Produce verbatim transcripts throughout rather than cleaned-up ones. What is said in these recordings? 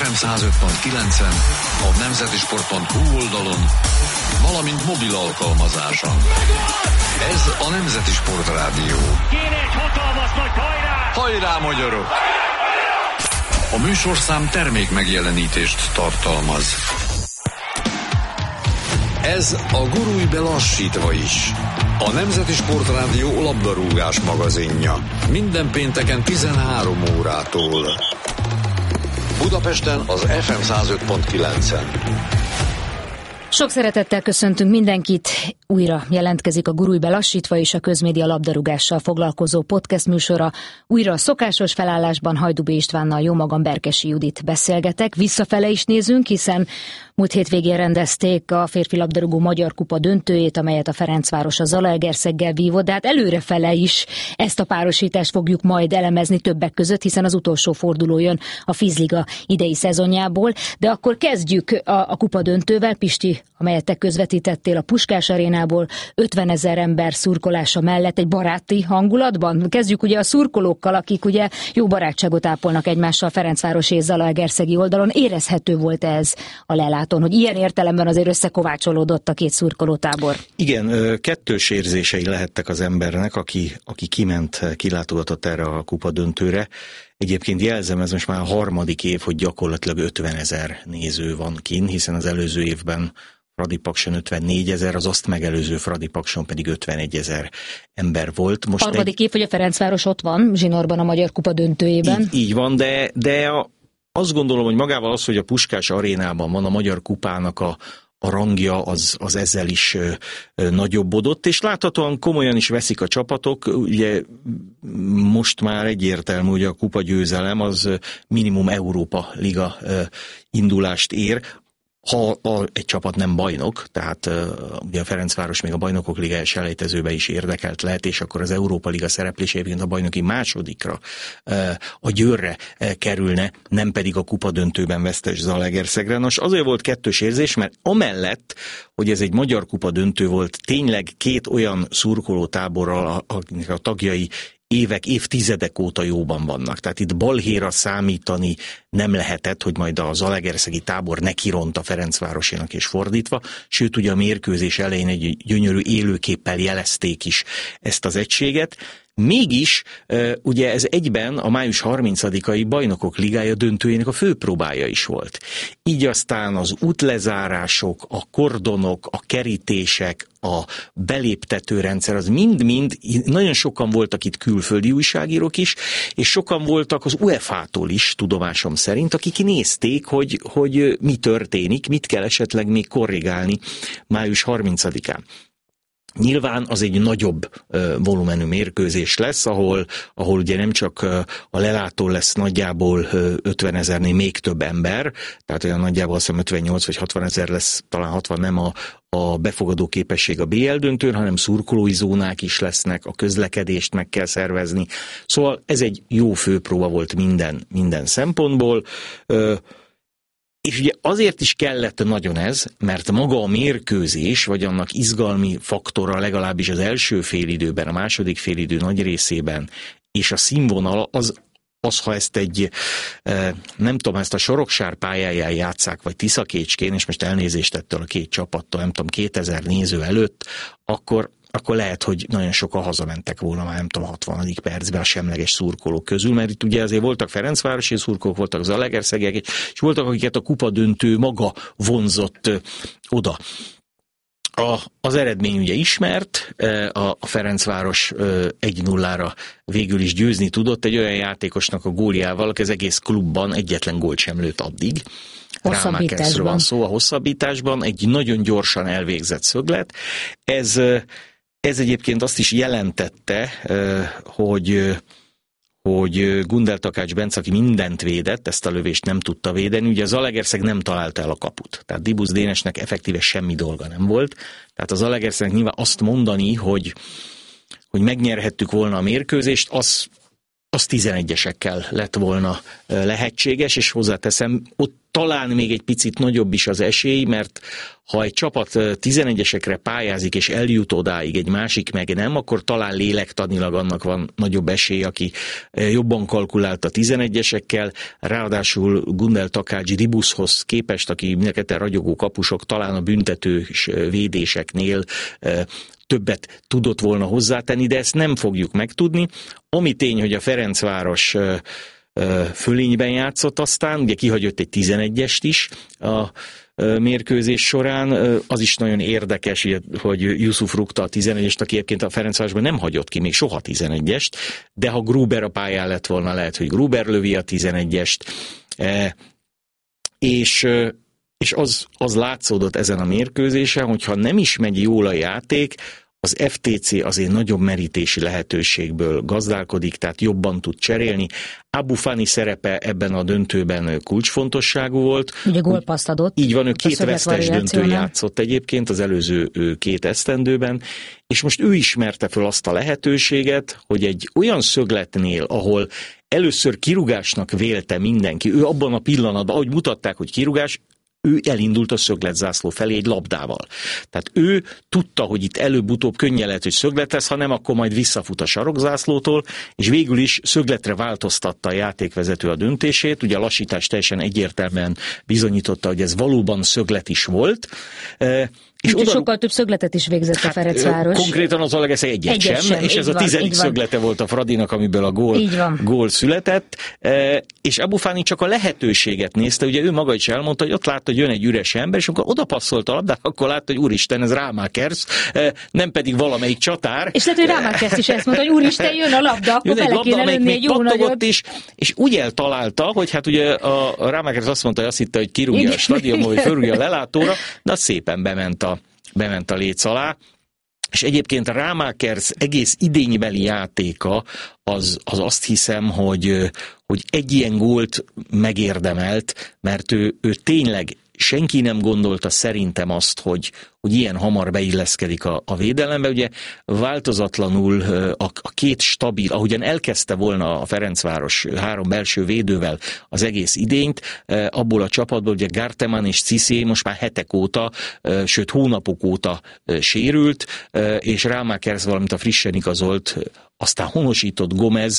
ef em száz öt pont kilencen, a nemzeti sport pont hu oldalon, valamint mobil alkalmazáson. Ez a Nemzeti Sportrádió. Kéne egy hatalmas nagy hajrá! Hajrá, magyarok! A műsorszám termék megjelenítést tartalmaz. Ez a Gurulj be lassítva is. A Nemzeti Sportrádió labdarúgás magazinja. Minden pénteken tizenhárom órától. Budapesten az ef em száz öt pont kilencen. Sok szeretettel köszöntünk mindenkit. Újra jelentkezik a Gurulj be lassítva és a Közmédia labdarúgással foglalkozó podcast műsora. Újra a szokásos felállásban Hajdú B. Istvánnal, jó magam Berkesi Judit beszélgetek. Visszafele is nézünk, hiszen múlt hétvégén rendezték a férfi labdarúgó Magyar Kupa döntőjét, amelyet a Ferencváros a Zalaegerszeggel vívott, de hát előrefele is ezt a párosítást fogjuk majd elemezni többek között, hiszen az utolsó forduló jön a Fizliga idei szezonjából. De akkor kezdjük a, a kupa döntővel, Pisti, amelyet te közvetítettél a Puskás arénából, ötvenezer ember szurkolása mellett egy baráti hangulatban. Kezdjük ugye a szurkolókkal, akik ugye jó barátságot ápolnak egymással Ferencváros és Zalaegerszegi oldalon. Érezhető volt ez a lelátón, hogy ilyen értelemben azért összekovácsolódott a két szurkolótábor? Igen, kettős érzései lehettek az embernek, aki, aki kiment, kilátogatott erre a kupa döntőre. Egyébként jelzem, ez most már a harmadik év, hogy gyakorlatilag ötvenezer néző van kin, hiszen az előző évben Fradi Pakson ötvennégyezer, az azt megelőző Fradi Pakson pedig ötvenegyezer ember volt. Most harmadik egy... év, hogy a Ferencváros ott van, Zsinórban a Magyar Kupa döntőjében. Így, így van, de, de a, azt gondolom, hogy magával az, hogy a Puskás arénában van a Magyar Kupának a a rangja, az, az ezzel is ö, ö, nagyobbodott, és láthatóan komolyan is veszik a csapatok. Ugye most már egyértelmű, hogy a kupa győzelem az minimum Európa Liga ö, indulást ér, ha a, egy csapat nem bajnok, tehát uh, ugye a Ferencváros még a Bajnokok Ligája elejtezőbe is érdekelt lehet, és akkor az Európa Liga szereplése egyébként a bajnoki másodikra uh, a Győrre uh, kerülne, nem pedig a kupa döntőben vesztes Zalaegerszegre. Nos, azért volt kettős érzés, mert amellett, hogy ez egy magyar kupa döntő volt, tényleg két olyan szurkolótáborral, akiknek a tagjai évek, évtizedek óta jóban vannak. Tehát itt balhéra számítani nem lehetett, hogy majd a zalaegerszegi tábor nekiront a Ferencvárosinak és fordítva, sőt ugye a mérkőzés elején egy gyönyörű élőképpel jelezték is ezt az egységet. Mégis ugye ez egyben a május harmincadikai Bajnokok Ligája döntőjének a főpróbája is volt. Így aztán az útlezárások, a kordonok, a kerítések, a beléptetőrendszer, az mind-mind, nagyon sokan voltak itt külföldi újságírók is, és sokan voltak az u e fá tól is, tudomásom szerint, akik nézték, hogy, hogy mi történik, mit kell esetleg még korrigálni május harmincadikán. Nyilván az egy nagyobb uh, volumenű mérkőzés lesz, ahol, ahol ugye nem csak uh, a lelátón lesz nagyjából uh, ötvenezernél még több ember, tehát olyan nagyjából azt hiszem ötvennyolc vagy hatvanezer lesz, talán hatvan nem a, a befogadó képesség a bé el döntőn, hanem szurkolói zónák is lesznek, a közlekedést meg kell szervezni. Szóval ez egy jó főpróba volt minden, minden szempontból. Uh, És ugye azért is kellett nagyon ez, mert maga a mérkőzés, vagy annak izgalmi faktora legalábbis az első félidőben, a második félidő nagy részében, és a színvonal az, az ha ezt egy, nem tudom, ezt a Soroksár pályáján játsszák, vagy Tiszakécskén, és most elnézést ettől a két csapattól, nem tudom, kétezer néző előtt, akkor akkor lehet, hogy nagyon sokan hazamentek volna már, nem tudom, hatvanadik percben a semleges szurkolók közül, mert itt ugye azért voltak ferencvárosi szurkolók, voltak zalaegerszegiek, és voltak, akiket a kupa döntő maga vonzott ö, oda. A, az eredmény ugye ismert, a, a Ferencváros egy nullára végül is győzni tudott egy olyan játékosnak a góljával, aki az egész klubban egyetlen gólt sem lőtt addig. Rámákerszről van szó a hosszabbításban, egy nagyon gyorsan elvégzett szöglet. Ez, ez egyébként azt is jelentette, hogy hogy Gundel Takács Bence, aki mindent védett, ezt a lövést nem tudta védeni, ugye az Zalaegerszeg nem találta el a kaput. Tehát Dibusz Dénesnek effektíve semmi dolga nem volt. Tehát az Zalaegerszegnek nyilván azt mondani, hogy, hogy megnyerhettük volna a mérkőzést, az az tizenegyesekkel lett volna lehetséges, és hozzáteszem, ott talán még egy picit nagyobb is az esély, mert ha egy csapat tizenegyesekre pályázik, és eljut odáig, egy másik meg nem, akkor talán lélektanilag annak van nagyobb esély, aki jobban kalkulált a tizenegyesekkel, ráadásul Gundel Takács Dibuszhoz képest, aki mindenketten ragyogó kapusok, talán a büntetős védéseknél többet tudott volna hozzátenni, de ezt nem fogjuk megtudni. Ami tény, hogy a Ferencváros fölényben játszott aztán, ugye kihagyott egy tizenegyest is a mérkőzés során, az is nagyon érdekes, hogy Yusuf rúgta a tizenegyest, aki egyébként a Ferencvárosban nem hagyott ki még soha tizenegyest, de ha Gruber a pályán lett volna, lehet, hogy Gruber lövi a tizenegyest, és és az, az látszódott ezen a mérkőzésen, hogyha nem is megy jól a játék, az ef té cé azért nagyobb merítési lehetőségből gazdálkodik, tehát jobban tud cserélni. Abu Fani szerepe ebben a döntőben kulcsfontosságú volt. Ugye gólpasszt adott. Így van, ő két vesztes döntő játszott egyébként az előző két esztendőben, és most ő ismerte föl azt a lehetőséget, hogy egy olyan szögletnél, ahol először kirúgásnak vélte mindenki, ő abban a pillanatban, ahogy mutatták, hogy kirúgás, ő elindult a szögletzászló felé egy labdával. Tehát ő tudta, hogy itt előbb-utóbb könnyen lehet, hogy szöglet lesz, ha nem, akkor majd visszafut a sarokzászlótól, és végül is szögletre változtatta a játékvezető a döntését. Ugye a lassítás teljesen egyértelműen bizonyította, hogy ez valóban szöglet is volt. És oda... sokkal több szögletet is végzett a Ferencváros. Konkrétan az Zalaegerszeg egyet, egyet sem, sem, és ez van, a tizedik szöglete volt a Fradinak, amiből a gól, gól született. És Abu Fani csak a lehetőséget nézte, ugye ő maga is elmondta, hogy ott látta, hogy jön egy üres ember, és amikor odapasszolt a labdát, akkor látta, hogy úristen, ez Rámákersz, nem pedig valamelyik csatár. És lehet, hogy Rámákersz is ezt mondta, hogy úristen, jön a labda, akkor bele kéne lőni egy jó nagyot. Is, és úgy eltalálta, hogy hát ugye a Rámákersz azt mondta, hogy azt hitte, hogy kirúgja a stadionból, hogy fölrúgja a lelátóra, de az szépen bement a bement a léc alá, és egyébként a Rámákersz egész idénybeli játéka az, az azt hiszem, hogy, hogy egy ilyen gólt megérdemelt, mert ő, ő tényleg senki nem gondolta szerintem azt, hogy, hogy ilyen hamar beilleszkedik a, a védelembe. Ugye változatlanul a, a két stabil, ahogyan elkezdte volna a Ferencváros három belső védővel az egész idényt, abból a csapatból ugye Garteman és Cissé most már hetek óta, sőt hónapok óta sérült, és Rámákersz, valamint a frissen igazolt, aztán honosított Gomez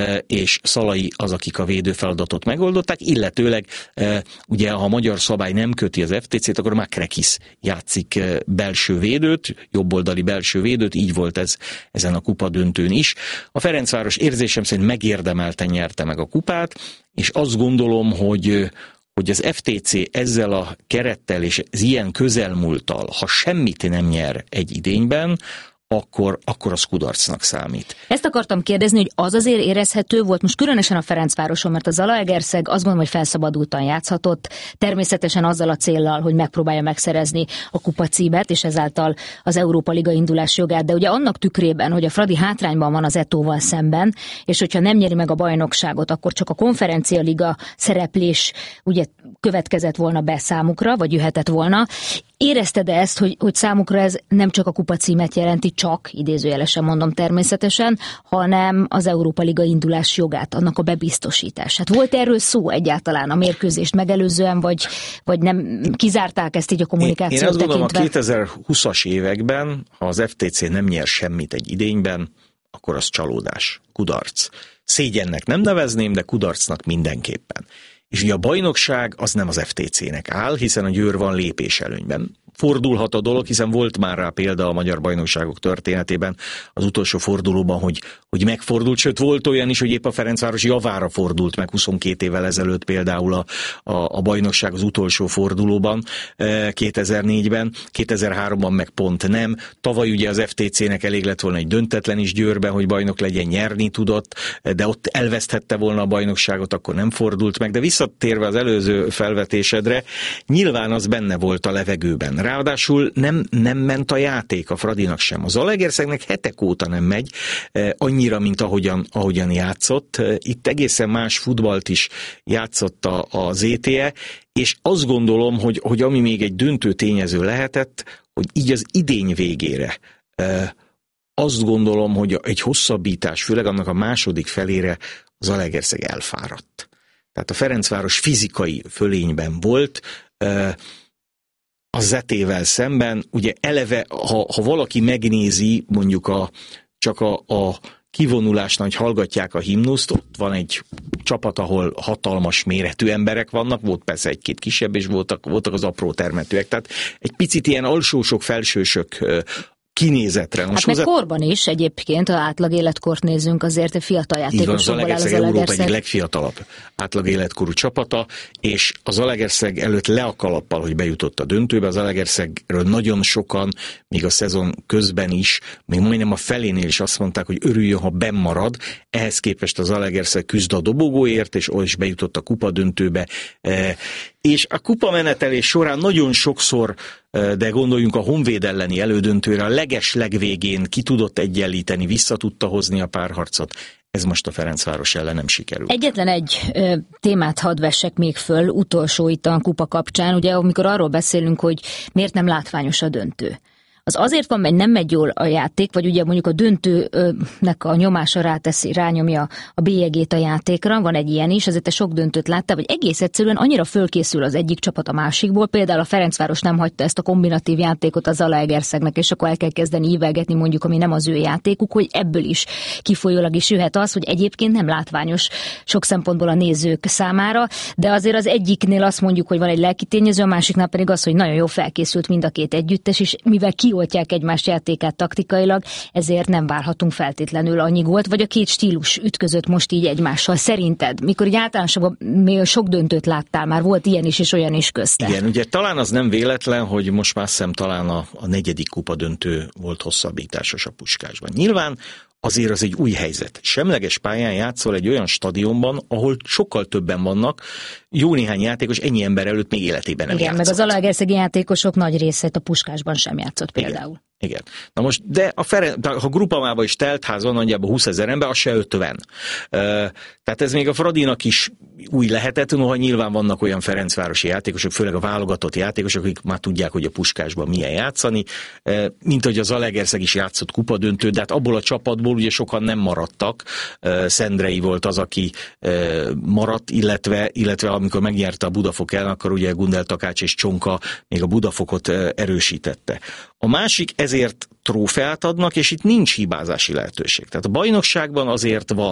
és Szalai az, akik a védőfeladatot megoldották, illetőleg ugye ha a magyar szabály nem köti az ef té cét, akkor Makrekis játszik belső védőt, jobboldali belső védőt, így volt ez ezen a kupadöntőn is. A Ferencváros érzésem szerint megérdemelten nyerte meg a kupát, és azt gondolom, hogy hogy az ef té cé ezzel a kerettel és az ilyen közelmúlttal, ha semmit nem nyer egy idényben, akkor, akkor az kudarcnak számít. Ezt akartam kérdezni, hogy az azért érezhető volt, most különösen a Ferencvároson, mert a Zalaegerszeg azt gondolom, hogy felszabadultan játszhatott, természetesen azzal a céllal, hogy megpróbálja megszerezni a kupacímet, és ezáltal az Európa Liga indulás jogát, de ugye annak tükrében, hogy a Fradi hátrányban van az Etóval szemben, és hogyha nem nyeri meg a bajnokságot, akkor csak a Konferencia Liga szereplés ugye következett volna be számukra, vagy jöhetett volna. Érezted-e ezt, hogy, hogy számukra ez nem csak a kupacímet jelenti, csak, idézőjelesen mondom természetesen, hanem az Európa Liga indulás jogát, annak a bebiztosítását. Volt erről szó egyáltalán a mérkőzést megelőzően, vagy, vagy nem kizárták ezt így a kommunikációt tekintve? Én azt gondolom, a kétezer-húszas években, ha az ef té cé nem nyer semmit egy idényben, akkor az csalódás, kudarc. Szégyennek nem nevezném, de kudarcnak mindenképpen. És ugye a bajnokság az nem az ef té cének áll, hiszen a Győr van lépéselőnyben. Fordulhat a dolog, hiszen volt már rá példa a magyar bajnokságok történetében az utolsó fordulóban, hogy, hogy megfordult, sőt volt olyan is, hogy épp a Ferencváros javára fordult meg huszonkét évvel ezelőtt például a, a, a bajnokság az utolsó fordulóban kétezer-négyben, kétezer-háromban meg pont nem. Tavaly ugye az ef té cének elég lett volna egy döntetlen is Győrben, hogy bajnok legyen, nyerni tudott, de ott elveszthette volna a bajnokságot, akkor nem fordult meg, de visszatérve az előző felvetésedre, nyilván az benne volt a levegőben. Ráadásul nem, nem ment a játék a Fradinak sem. Az Zalaegerszegnek hetek óta nem megy, eh, annyira, mint ahogyan, ahogyan játszott. Eh, itt egészen más futballt is játszott a, a zé té e, és azt gondolom, hogy, hogy ami még egy döntő tényező lehetett, hogy így az idény végére eh, azt gondolom, hogy egy hosszabbítás, főleg annak a második felére az Zalaegerszeg elfáradt. Tehát a Ferencváros fizikai fölényben volt, a Zetével szemben, ugye eleve, ha, ha valaki megnézi mondjuk a, csak a, a kivonulásnál, hogy hallgatják a himnuszt, ott van egy csapat, ahol hatalmas méretű emberek vannak, volt persze egy-két kisebb, és voltak, voltak az apró termetőek, tehát egy picit ilyen alsósok, felsősök kinézetre. Most hát meg hozzá... korban is egyébként, ha átlag életkort nézzünk, azért a fiatal játékosokból áll az Zalaegerszeg. Európa egyik legfiatalabb átlag életkorú csapata, és a Zalaegerszeg előtt le a kalappal, hogy bejutott a döntőbe. A Zalaegerszegről nagyon sokan, még a szezon közben is, még majdnem a felénél is azt mondták, hogy örüljön, ha benn marad. Ehhez képest a Zalaegerszeg küzd a dobogóért, és ott is bejutott a kupa döntőbe. És a kupamenetelés során nagyon sokszor, de gondoljunk a Honvéd elleni elődöntőre, a leges legvégén ki tudott egyenlíteni, vissza tudta hozni a párharcot. Ez most a Ferencváros ellen nem sikerült. Egyetlen egy ö, témát hadd vessek még föl, utolsó itt a kupa kapcsán, ugye amikor arról beszélünk, hogy miért nem látványos a döntő. Az azért van, mert nem megy jól a játék, vagy ugye mondjuk a döntőnek a nyomása ráteszi, rányomja a bélyegét a játékra, van egy ilyen is, azért te sok döntőt láttál, vagy egész egyszerűen annyira fölkészül az egyik csapat a másikból, például a Ferencváros nem hagyta ezt a kombinatív játékot a Zalaegerszegnek, és akkor el kell kezdeni ívelgetni mondjuk, ami nem az ő játékuk, hogy ebből is kifolyólag is jöhet az, hogy egyébként nem látványos sok szempontból a nézők számára, de azért az egyiknél azt mondjuk, hogy van egy lelki tényező, a másiknál pedig az, hogy nagyon jó felkészült mind a két együttes, és mivel ki oltják egymás játékát taktikailag, ezért nem várhatunk feltétlenül annyi gólt, vagy a két stílus ütközött most így egymással. Szerinted, mikor így általánosabban sok döntőt láttál, már volt ilyen is és olyan is közte? Igen, ugye talán az nem véletlen, hogy most már szem talán a, a negyedik kupa döntő volt hosszabbításos a Puskásban. Nyilván azért az egy új helyzet. Semleges pályán játszol egy olyan stadionban, ahol sokkal többen vannak, jó néhány játékos ennyi ember előtt még életében nem játszott. Igen, meg az zalaegerszegi játékosok nagy részét a Puskásban sem játszott például. Igen. Igen. Na most, de a Feren, ha Grupamában is teltház van, nagyjából húszezer ember, az se ötven. Tehát ez még a Fradinak is új lehetett, noha nyilván vannak olyan ferencvárosi játékosok, főleg a válogatott játékosok, akik már tudják, hogy a Puskásban milyen játszani, mint hogy a Zalaegerszeg is játszott kupadöntőt, de hát abból a csapatból ugye sokan nem maradtak. Szendrei volt az, aki maradt, illetve, illetve amikor megnyerte a Budafok ellen, akkor ugye Gundel Takács és Csonka még a Budafokot erősítette. A másik, ezért trófeát adnak, és itt nincs hibázási lehetőség. Tehát a bajnokságban azért van.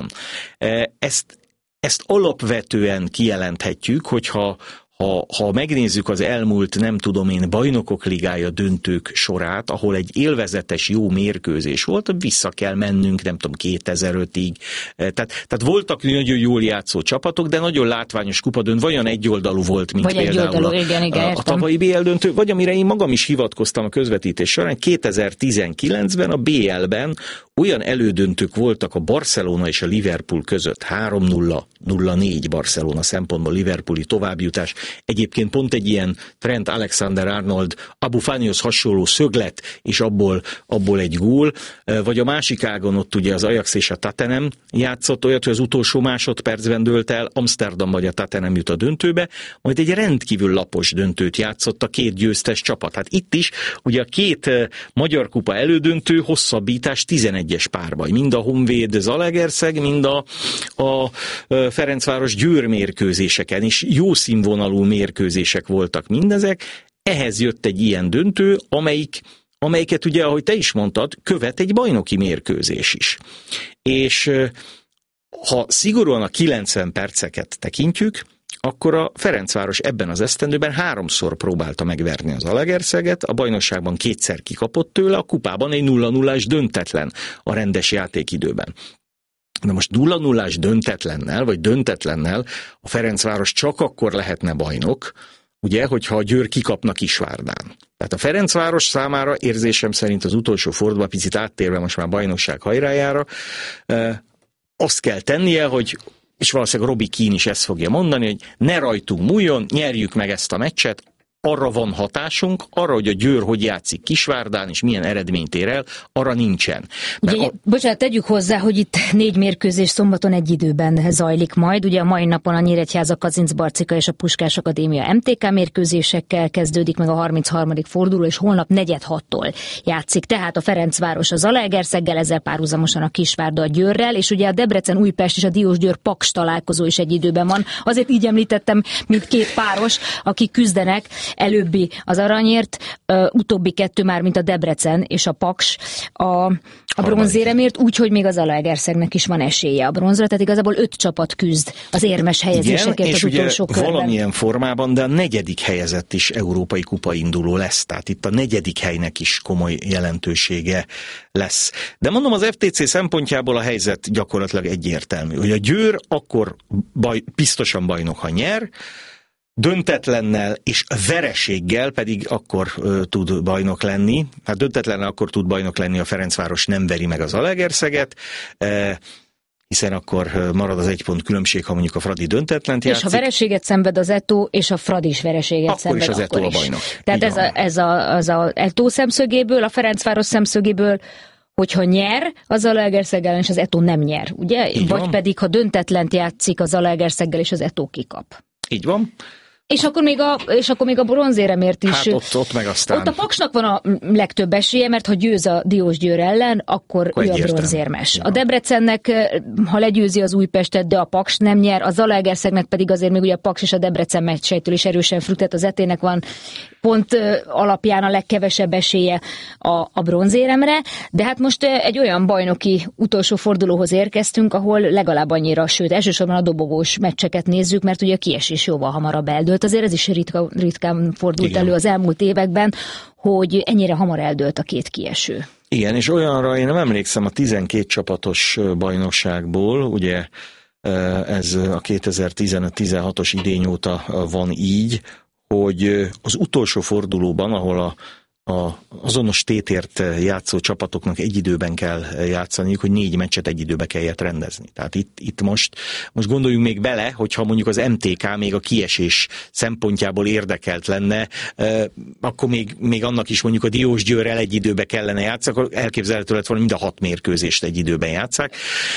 Ezt, ezt alapvetően kijelenthetjük, hogyha Ha, ha megnézzük az elmúlt, nem tudom én, bajnokok ligája döntők sorát, ahol egy élvezetes, jó mérkőzés volt, vissza kell mennünk, nem tudom, kétezer-ötig. Tehát, tehát voltak nagyon jól játszó csapatok, de nagyon látványos kupadönt, vagy olyan egyoldalú volt, mint vagy például egyoldalú, a, igen, igen, a, a tavalyi bé el döntő, vagy amire én magam is hivatkoztam a közvetítés során, kétezer-tizenkilencben a bé el-ben olyan elődöntők voltak a Barcelona és a Liverpool között, három nulla, nulla négy Barcelona szempontból Liverpooli továbbjutás. Egyébként pont egy ilyen Trent Alexander-Arnold Abu Fanihoz hasonló szöglet, és abból, abból egy gól. Vagy a másik ágon ott ugye az Ajax és a Tottenham játszott olyat, hogy az utolsó másodpercben dőlt el, Amsterdam vagy a Tottenham jut a döntőbe, majd egy rendkívül lapos döntőt játszott a két győztes csapat. Hát itt is ugye a két magyar kupa elődöntő hosszabbítás tizenegyes párbaj. Mind a Honvéd Zalaegerszeg, mind a, a Ferencváros Győr mérkőzéseken is jó színvonalú mérkőzések voltak mindezek. Ehhez jött egy ilyen döntő, amelyik, amelyiket ugye, ahogy te is mondtad, követ egy bajnoki mérkőzés is. És ha szigorúan a kilencven perceket tekintjük, akkor a Ferencváros ebben az esztendőben háromszor próbálta megverni az Zalaegerszeget, a bajnokságban kétszer kikapott tőle, a kupában egy nulla nullás döntetlen a rendes játékidőben. De most nulla nullás döntetlennel, vagy döntetlennel a Ferencváros csak akkor lehetne bajnok, ugye, hogyha a Győr kikapna Kisvárdán. Tehát a Ferencváros számára érzésem szerint az utolsó fordulóban, picit áttérve most már bajnokság hajrájára, azt kell tennie, hogy, és valószínűleg Robi Kín is ezt fogja mondani, hogy ne rajtunk múljon, nyerjük meg ezt a meccset, arra van hatásunk, arra, hogy a Győr hogy játszik Kisvárdán, és milyen eredményt ér el, arra nincsen. Ugye, a... Bocsánat, tegyük hozzá, hogy itt négy mérkőzés szombaton egy időben zajlik majd. Ugye a mai napon a Nyíregyháza, Kazincbarcika és a Puskás Akadémia em té ká mérkőzésekkel kezdődik meg a harmincharmadik forduló, és holnap negyed hattól játszik. Tehát a Ferencváros a Zalaegerszeggel, ezzel párhuzamosan a Kisvárda a Győrrel, és ugye a Debrecen-Újpest és a Diósgyőr-Paks találkozó is egy időben van. Azért így említettem, mint két páros, akik küzdenek, előbbi az aranyért, uh, utóbbi kettő már, mint a Debrecen és a Paks a, a bronzéremért, úgyhogy még az Zalaegerszegnek is van esélye a bronzra, tehát igazából öt csapat küzd az érmes helyezésekért az utolsó körben. Valamilyen formában, de a negyedik helyezett is európai kupa induló lesz, tehát itt a negyedik helynek is komoly jelentősége lesz. De mondom, az ef té cé szempontjából a helyzet gyakorlatilag egyértelmű, hogy a Győr akkor baj, biztosan bajnok, ha nyer, döntetlennel és vereséggel pedig akkor ö, tud bajnok lenni. Hát döntetlennel akkor tud bajnok lenni, a Ferencváros nem veri meg az Zalaegerszeget, e, hiszen akkor marad az egy pont különbség, ha mondjuk a Fradi döntetlent játszik. És ha vereséget szenved az Eto, és a Fradi is vereséget akkor szenved, is az akkor Eto is. a bajnok. Tehát ez a, ez a, az a Eto szemszögéből, a Ferencváros szemszögéből, hogyha nyer, az Zalaegerszeg ellen, és az Eto nem nyer, ugye? Így Vagy van. pedig, ha döntetlent játszik az Zalaegerszeggel, és az Eto kikap. Így van. És akkor még a, és akkor még a bronzéremért is. Hát ott, ott meg aztán. Ott a Paksnak van a legtöbb esélye, mert ha győz a Diósgyőr ellen, akkor, akkor ő a bronzérmes. Ja. A Debrecennek, ha legyőzi az Újpestet, de a Paks nem nyer, a Zalaegerszegnek pedig azért még ugye a Paks és a Debrecen meccsejtől is erősen függ, tehát az Etének van pont alapján a legkevesebb esélye a, a bronzéremre, de hát most egy olyan bajnoki utolsó fordulóhoz érkeztünk, ahol legalább annyira, sőt, elsősorban a dobogós meccseket nézzük, mert ugye a kiesés jóval hamarabb eldőlt. Azért ez is ritka, ritkán fordult Igen. elő az elmúlt években, hogy ennyire hamar eldőlt a két kieső. Igen, és olyanra én nem emlékszem a tizenkét csapatos bajnokságból, ugye ez a kétezer-tizenöt tizenhatos idény óta van így, hogy az utolsó fordulóban, ahol a, a azonos tétért játszó csapatoknak egy időben kell játszaniuk, hogy négy meccset egy időbe kellett rendezni. Tehát itt, itt most, most gondoljunk még bele, hogyha mondjuk az em té ká még a kiesés szempontjából érdekelt lenne, akkor még, még annak is mondjuk a Diósgyőrrel egy időbe kellene játszani, akkor elképzelhető lett volna, mind a hat mérkőzést egy időben játsszák.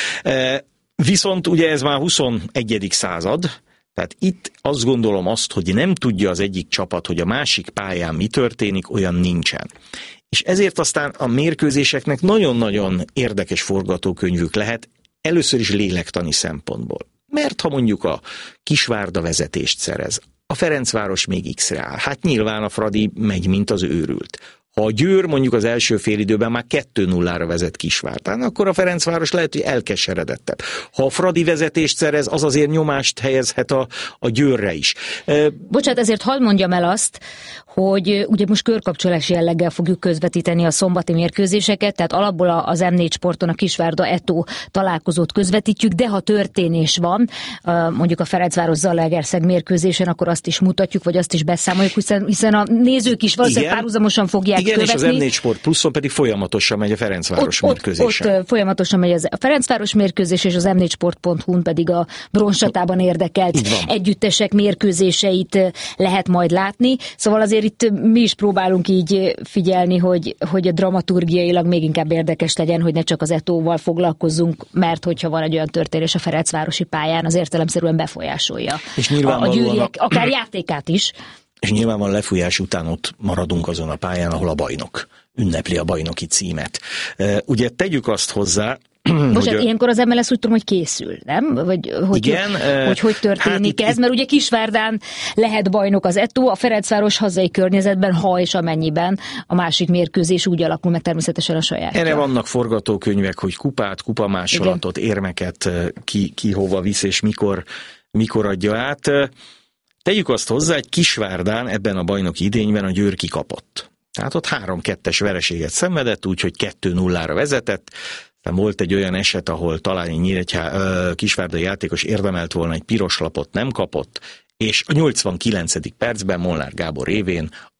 Viszont ugye ez már huszonegyedik század, tehát itt azt gondolom azt, hogy nem tudja az egyik csapat, hogy a másik pályán mi történik, olyan nincsen. És ezért aztán a mérkőzéseknek nagyon-nagyon érdekes forgatókönyvük lehet, először is lélektani szempontból. Mert ha mondjuk a Kisvárda vezetést szerez, a Ferencváros még X-re áll, hát nyilván a Fradi megy, mint az őrült. Ha a Győr mondjuk az első félidőben már kettő nullára vezet Kisvárdán, akkor a Ferencváros lehet, hogy elkeseredettebb. Ha a Fradi vezetést szerez, az azért nyomást helyezhet a, a Győrre is. Bocsát, ezért hadd mondjam el azt, hogy ugye most körkapcsolási jelleggel fogjuk közvetíteni a szombati mérkőzéseket, tehát alapból az em négy Sporton a Kisvárda Eto találkozót közvetítjük, de ha történés van, mondjuk a Ferencváros Zalaegerszeg mérkőzésen, akkor azt is mutatjuk, vagy azt is beszámoljuk, hiszen, hiszen a nézők is valószínűleg párhuzamosan fogják Igen, követni. És az em négy Sport Pluszon pedig folyamatosan megy a Ferencváros ott, mérkőzésen. Ott, ott folyamatosan megy a Ferencváros mérkőzés, és az em négy sport pont hu-n pedig a bronzsatában érdekelt együttesek mérkőzéseit lehet majd látni. Szóval azért itt mi is próbálunk így figyelni, hogy, hogy a dramaturgiailag még inkább érdekes legyen, hogy ne csak az Etóval foglalkozzunk, mert hogyha van egy olyan történés a Ferencvárosi pályán, az értelemszerűen befolyásolja és a, a győriek, akár játékát is. És nyilván lefújás után ott maradunk azon a pályán, ahol a bajnok ünnepli a bajnoki címet. Ugye tegyük azt hozzá, most hogy ilyenkor az em el es úgy tudom, hogy készül, nem? Vagy hogy igen, hogy, hogy, hogy történik hát ez? Itt, mert ugye Kisvárdán lehet bajnok az Eto, a Ferencváros hazai környezetben, ha és amennyiben a másik mérkőzés úgy alakul meg természetesen a saját. Erre vannak forgatókönyvek, hogy kupát, kupamásolatot, igen. érmeket ki, ki hova visz és mikor, mikor adja át. Tegyük azt hozzá, egy Kisvárdán ebben a bajnoki idényben a Győr kikapott. Tehát ott három kettes vereséget szenvedett, úgyhogy kettő nullára vezetett. Aztán volt egy olyan eset, ahol talán egy Nyíregyhá, kisvárdai játékos érdemelt volna egy piros lapot, nem kapott, és a nyolcvankilencedik percben Molnár Gábor révén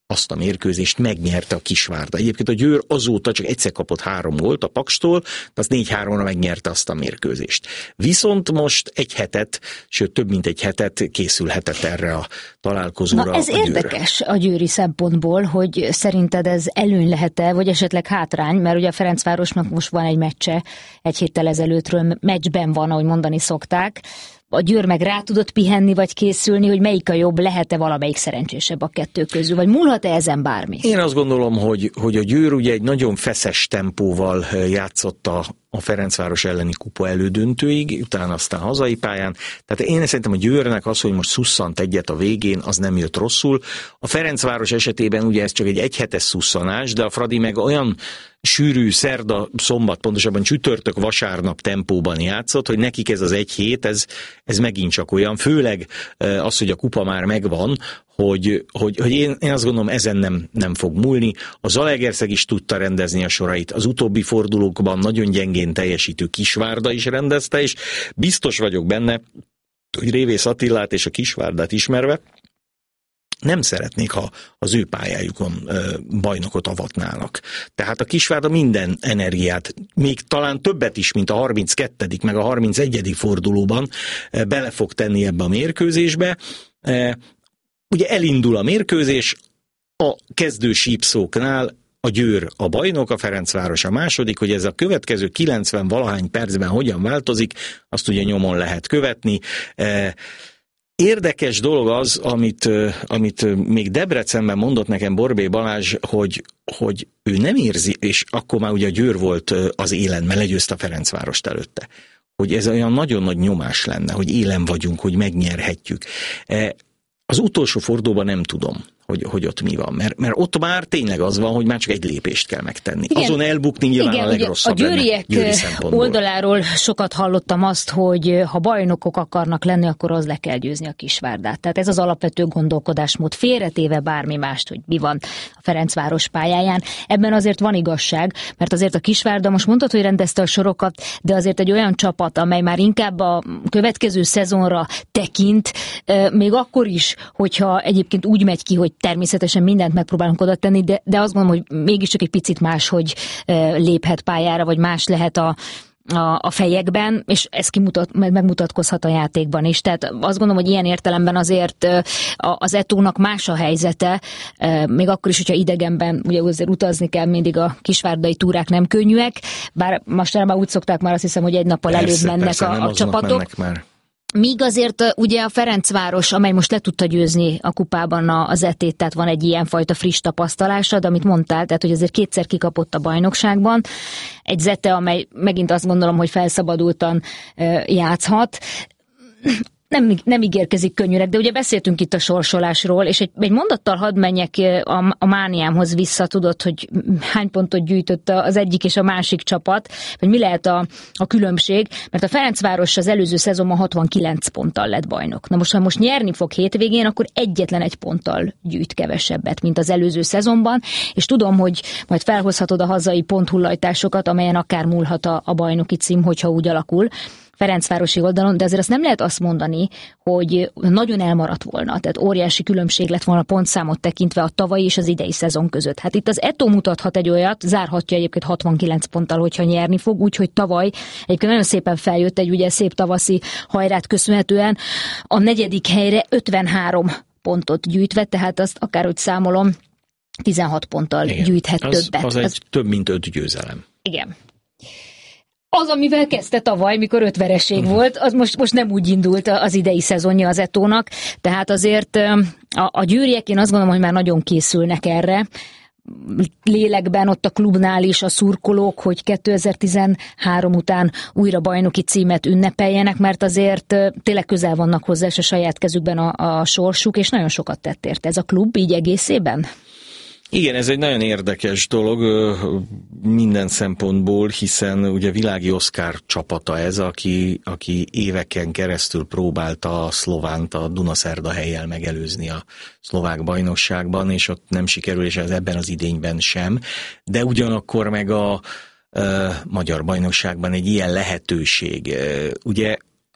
azt a mérkőzést megnyerte a Kisvárda. Egyébként a Győr azóta csak egyszer kapott három gólt a Pakstól, de az négy háromra megnyerte azt a mérkőzést. Viszont most egy hetet, sőt több mint egy hetet készülhetett erre a találkozóra. Na ez a Győr. Érdekes a győri szempontból, hogy szerinted ez előny lehet-e, vagy esetleg hátrány, mert ugye a Ferencvárosnak most van egy meccse, egy héttel ezelőttről meccsben van, ahogy mondani szokták. A Győr meg rá tudott pihenni, vagy készülni, hogy melyik a jobb, lehet-e valamelyik szerencsésebb a kettő közül, vagy múlhat-e ezen bármi? Én azt gondolom, hogy, hogy a Győr ugye egy nagyon feszes tempóval játszott a, a Ferencváros elleni kupa elődöntőig, utána aztán hazai pályán. Tehát én szerintem a Győrnek az, hogy most szusszant egyet a végén, az nem jött rosszul. A Ferencváros esetében ugye ez csak egy egyhetes szusszanás, de a Fradi meg olyan sűrű szerda, szombat, pontosabban csütörtök, vasárnap tempóban játszott, hogy nekik ez az egy hét, ez, ez megint csak olyan, főleg az, hogy a kupa már megvan, hogy, hogy, hogy én, én azt gondolom, ezen nem, nem fog múlni. A Zalaegerszeg is tudta rendezni a sorait, az utóbbi fordulókban nagyon gyengén teljesítő Kisvárda is rendezte, és biztos vagyok benne, hogy Révész Attilát és a Kisvárdát ismerve, nem szeretnék, ha az ő pályájukon bajnokot avatnának. Tehát a Kisvárda minden energiát, még talán többet is, mint a harminckettedik meg a harmincegyedik fordulóban bele fog tenni ebbe a mérkőzésbe. Ugye elindul a mérkőzés, a kezdő sípszóknál a Győr a bajnok, a Ferencváros a második, hogy ez a következő kilencven valahány percben hogyan változik, azt ugye nyomon lehet követni. Érdekes dolog az, amit, amit még Debrecenben mondott nekem Borbély Balázs, hogy, hogy ő nem érzi, és akkor már ugye a Győr volt az élen, mert legyőzte a Ferencvárost előtte, hogy ez olyan nagyon nagy nyomás lenne, hogy élen vagyunk, hogy megnyerhetjük. Az utolsó fordulóban nem tudom, hogy, hogy ott mi van, mert, mert ott már tényleg az van, hogy már csak egy lépést kell megtenni. Igen. Azon elbukni nyilván igen, a legrosszabb. A győriek oldaláról sokat hallottam azt, hogy ha bajnokok akarnak lenni, akkor az le kell győzni a Kisvárdát. Tehát ez az alapvető gondolkodásmód, félretéve bármi mást, hogy mi van a Ferencváros pályáján. Ebben azért van igazság, mert azért a Kisvárda most mondtad, hogy rendezte a sorokat, de azért egy olyan csapat, amely már inkább a következő szezonra tekint, még akkor is, hogyha egyébként úgy megy ki, hogy természetesen mindent megpróbálunk oda tenni, de, de azt gondolom, hogy mégiscsak egy picit más, hogy léphet pályára, vagy más lehet a, a, a fejekben, és ez kimutat, megmutatkozhat a játékban is. Tehát azt gondolom, hogy ilyen értelemben azért az Etónak más a helyzete, még akkor is, hogyha idegenben, ugye azért utazni kell, mindig a kisvárdai túrák nem könnyűek, bár mostanában úgy szokták már, azt hiszem, hogy egy nappal előbb mennek persze, a, a csapatok. Míg azért ugye a Ferencváros, amely most le tudta győzni a kupában az Etét, tehát van egy ilyenfajta friss tapasztalása, de amit mondtál, tehát hogy azért kétszer kikapott a bajnokságban, egy Zete, amely megint azt gondolom, hogy felszabadultan játszhat. Nem, nem ígérkezik könnyűnek, de ugye beszéltünk itt a sorsolásról, és egy, egy mondattal hadd menjek a, a mániámhoz vissza, tudod, hogy hány pontot gyűjtött az egyik és a másik csapat, vagy mi lehet a, a különbség, mert a Ferencváros az előző szezonban hatvankilenc ponttal lett bajnok. Na most, ha most nyerni fog hétvégén, akkor egyetlen egy ponttal gyűjt kevesebbet, mint az előző szezonban, és tudom, hogy majd felhozhatod a hazai ponthullajtásokat, amelyen akár múlhat a, a bajnoki cím, hogyha úgy alakul. Ferencvárosi oldalon, de azért azt nem lehet azt mondani, hogy nagyon elmaradt volna, tehát óriási különbség lett volna pontszámot tekintve a tavalyi és az idei szezon között. Hát itt az Etó mutathat egy olyat, zárhatja egyébként hatvankilenc ponttal, hogyha nyerni fog, úgyhogy tavaly egyébként nagyon szépen feljött egy ugye szép tavaszi hajrát köszönhetően a negyedik helyre ötvenhárom pontot gyűjtve, tehát azt akárhogy számolom, tizenhat ponttal igen, gyűjthet az, többet. Az egy az... több mint öt győzelem. Igen. Az, amivel kezdte tavaly, mikor öt vereség uh-huh. volt, az most, most nem úgy indult az idei szezonja az Etónak, tehát azért a, a győriek, én azt gondolom, hogy már nagyon készülnek erre, lélekben ott a klubnál is a szurkolók, hogy kétezer-tizenhárom után újra bajnoki címet ünnepeljenek, mert azért tényleg közel vannak hozzá, és a saját kezükben a, a sorsuk, és nagyon sokat tett érte ez a klub így egészében. Igen, ez egy nagyon érdekes dolog minden szempontból, hiszen ugye Világi Oszkár csapata ez, aki, aki éveken keresztül próbálta a Szlovánt a Dunaszerdahelyjel megelőzni a szlovák bajnokságban, és ott nem sikerül, és ez ebben az idényben sem, de ugyanakkor meg a, a magyar bajnokságban egy ilyen lehetőség. Ugye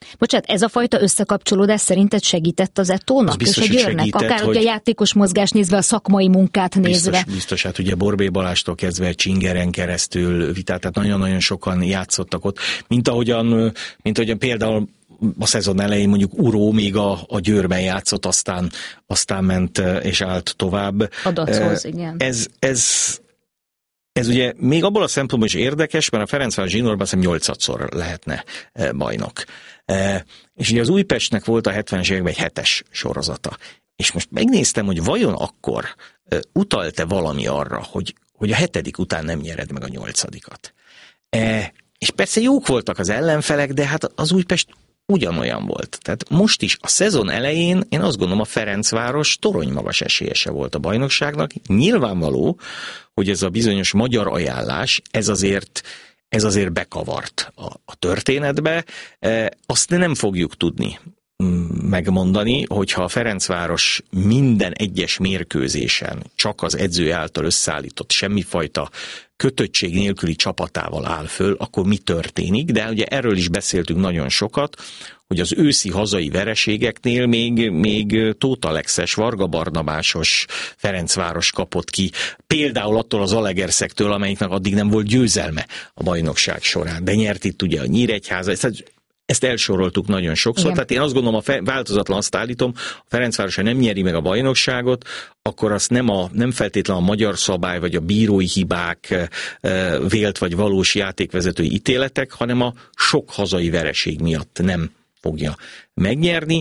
Bocsánat, ez a fajta összekapcsolódás szerinted segített az Etónak és a Győrnek? Akár hogy a játékos mozgás nézve, a szakmai munkát nézve. Biztos, biztos, hát ugye Borbély Balástól kezdve Csingeren keresztül vitát, tehát nagyon-nagyon sokan játszottak ott, mint ahogyan, mint ahogyan például a szezon elején mondjuk Uró még a, a Győrben játszott, aztán, aztán ment és állt tovább. A Dachoz, igen. Ez, ez, ez ugye még abból a szempontból is érdekes, mert a Ferencváros zsinórban azt hiszem nyolcadszor lehetne bajnok. És ugye az Újpestnek volt a hetvenes években egy hetes sorozata. És most megnéztem, hogy vajon akkor utalt-e valami arra, hogy, hogy a hetedik után nem nyered meg a nyolcadikat. És persze jók voltak az ellenfelek, de hát az Újpest ugyanolyan volt. Tehát most is a szezon elején én azt gondolom, a Ferencváros toronymagas esélyese volt a bajnokságnak. Nyilvánvaló, hogy ez a bizonyos magyar ajánlás, ez azért, ez azért bekavart a, a történetbe. E, azt nem fogjuk tudni megmondani, hogyha a Ferencváros minden egyes mérkőzésen csak az edző által összeállított semmifajta kötöttség nélküli csapatával áll föl, akkor mi történik, de ugye erről is beszéltünk nagyon sokat, hogy az őszi hazai vereségeknél még, még Tóth Alexes, Varga Barnabásos Ferencváros kapott ki, például attól az Zalaegerszektől, amelyiknek addig nem volt győzelme a bajnokság során, de nyert itt ugye a Nyíregyháza, ezt, ezt elsoroltuk nagyon sokszor, igen. Tehát én azt gondolom, a változatlan azt állítom, a Ferencváros, ha nem nyeri meg a bajnokságot, akkor azt nem, a, nem feltétlenül a magyar szabály, vagy a bírói hibák, vélt vagy valós játékvezetői ítéletek, hanem a sok hazai vereség miatt nem fogja megnyerni.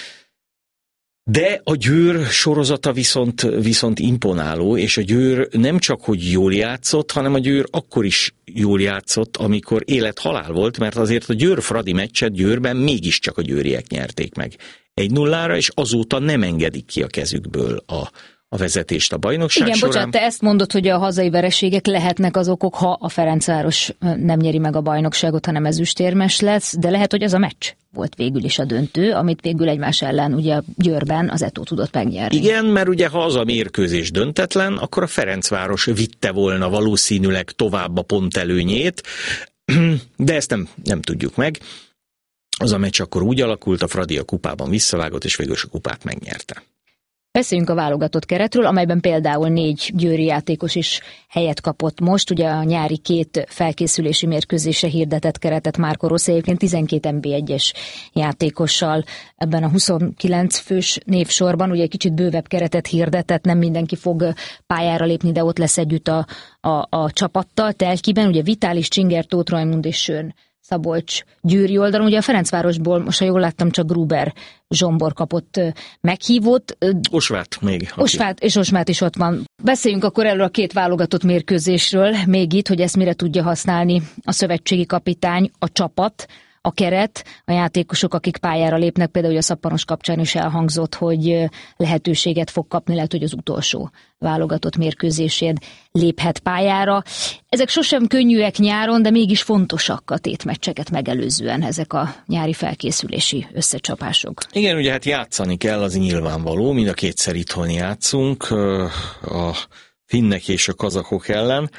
De a Győr sorozata viszont, viszont imponáló, és a Győr nem csak, hogy jól játszott, hanem a Győr akkor is jól játszott, amikor élet-halál volt, mert azért a Győr-Fradi meccset Győrben mégiscsak a győriek nyerték meg egy nullára, és azóta nem engedik ki a kezükből a, a vezetést a bajnokság Igen, során. bocsánat, te ezt mondod, hogy a hazai vereségek lehetnek az okok, ha a Ferencváros nem nyeri meg a bajnokságot, hanem ezüstérmes lesz, de lehet, hogy az a meccs volt végül is a döntő, amit végül egymás ellen ugye Győrben az Etó tudott megnyerni. Igen, mert ugye ha az a mérkőzés döntetlen, akkor a Ferencváros vitte volna valószínűleg tovább a pontelőnyét, de ezt nem, nem tudjuk meg. Az a meccs akkor úgy alakult, a Fradi a kupában visszavágott, és végül a kupát megnyerte. Beszéljünk a válogatott keretről, amelyben például négy győri játékos is helyet kapott most. Ugye a nyári két felkészülési mérkőzésre hirdetett keretet Márko Rossi egyébként tizenkét en bé egyes játékossal ebben a huszonkilenc fős névsorban. Ugye egy kicsit bővebb keretet hirdetett, nem mindenki fog pályára lépni, de ott lesz együtt a, a, a csapattal. Telkiben ugye Vitális, Csinger, Tóth Rajmund és Sőn Szabolcs győri oldalon. Ugye a Ferencvárosból, most ha jól láttam, csak Gruber Zsombor kapott meghívót. Osvát még. Osvát, és Osvát is ott van. Beszéljünk akkor erről a két válogatott mérkőzésről, még itt, hogy ezt mire tudja használni a szövetségi kapitány, a csapat, a keret, a játékosok, akik pályára lépnek, például a Szappanos kapcsán is elhangzott, hogy lehetőséget fog kapni, lehet, hogy az utolsó válogatott mérkőzésén léphet pályára. Ezek sosem könnyűek nyáron, de mégis fontosak a tétmeccseket megelőzően ezek a nyári felkészülési összecsapások. Igen, ugye hát játszani kell, az nyilvánvaló, mind a kétszer itthon játszunk a finnek és a kazakok ellen.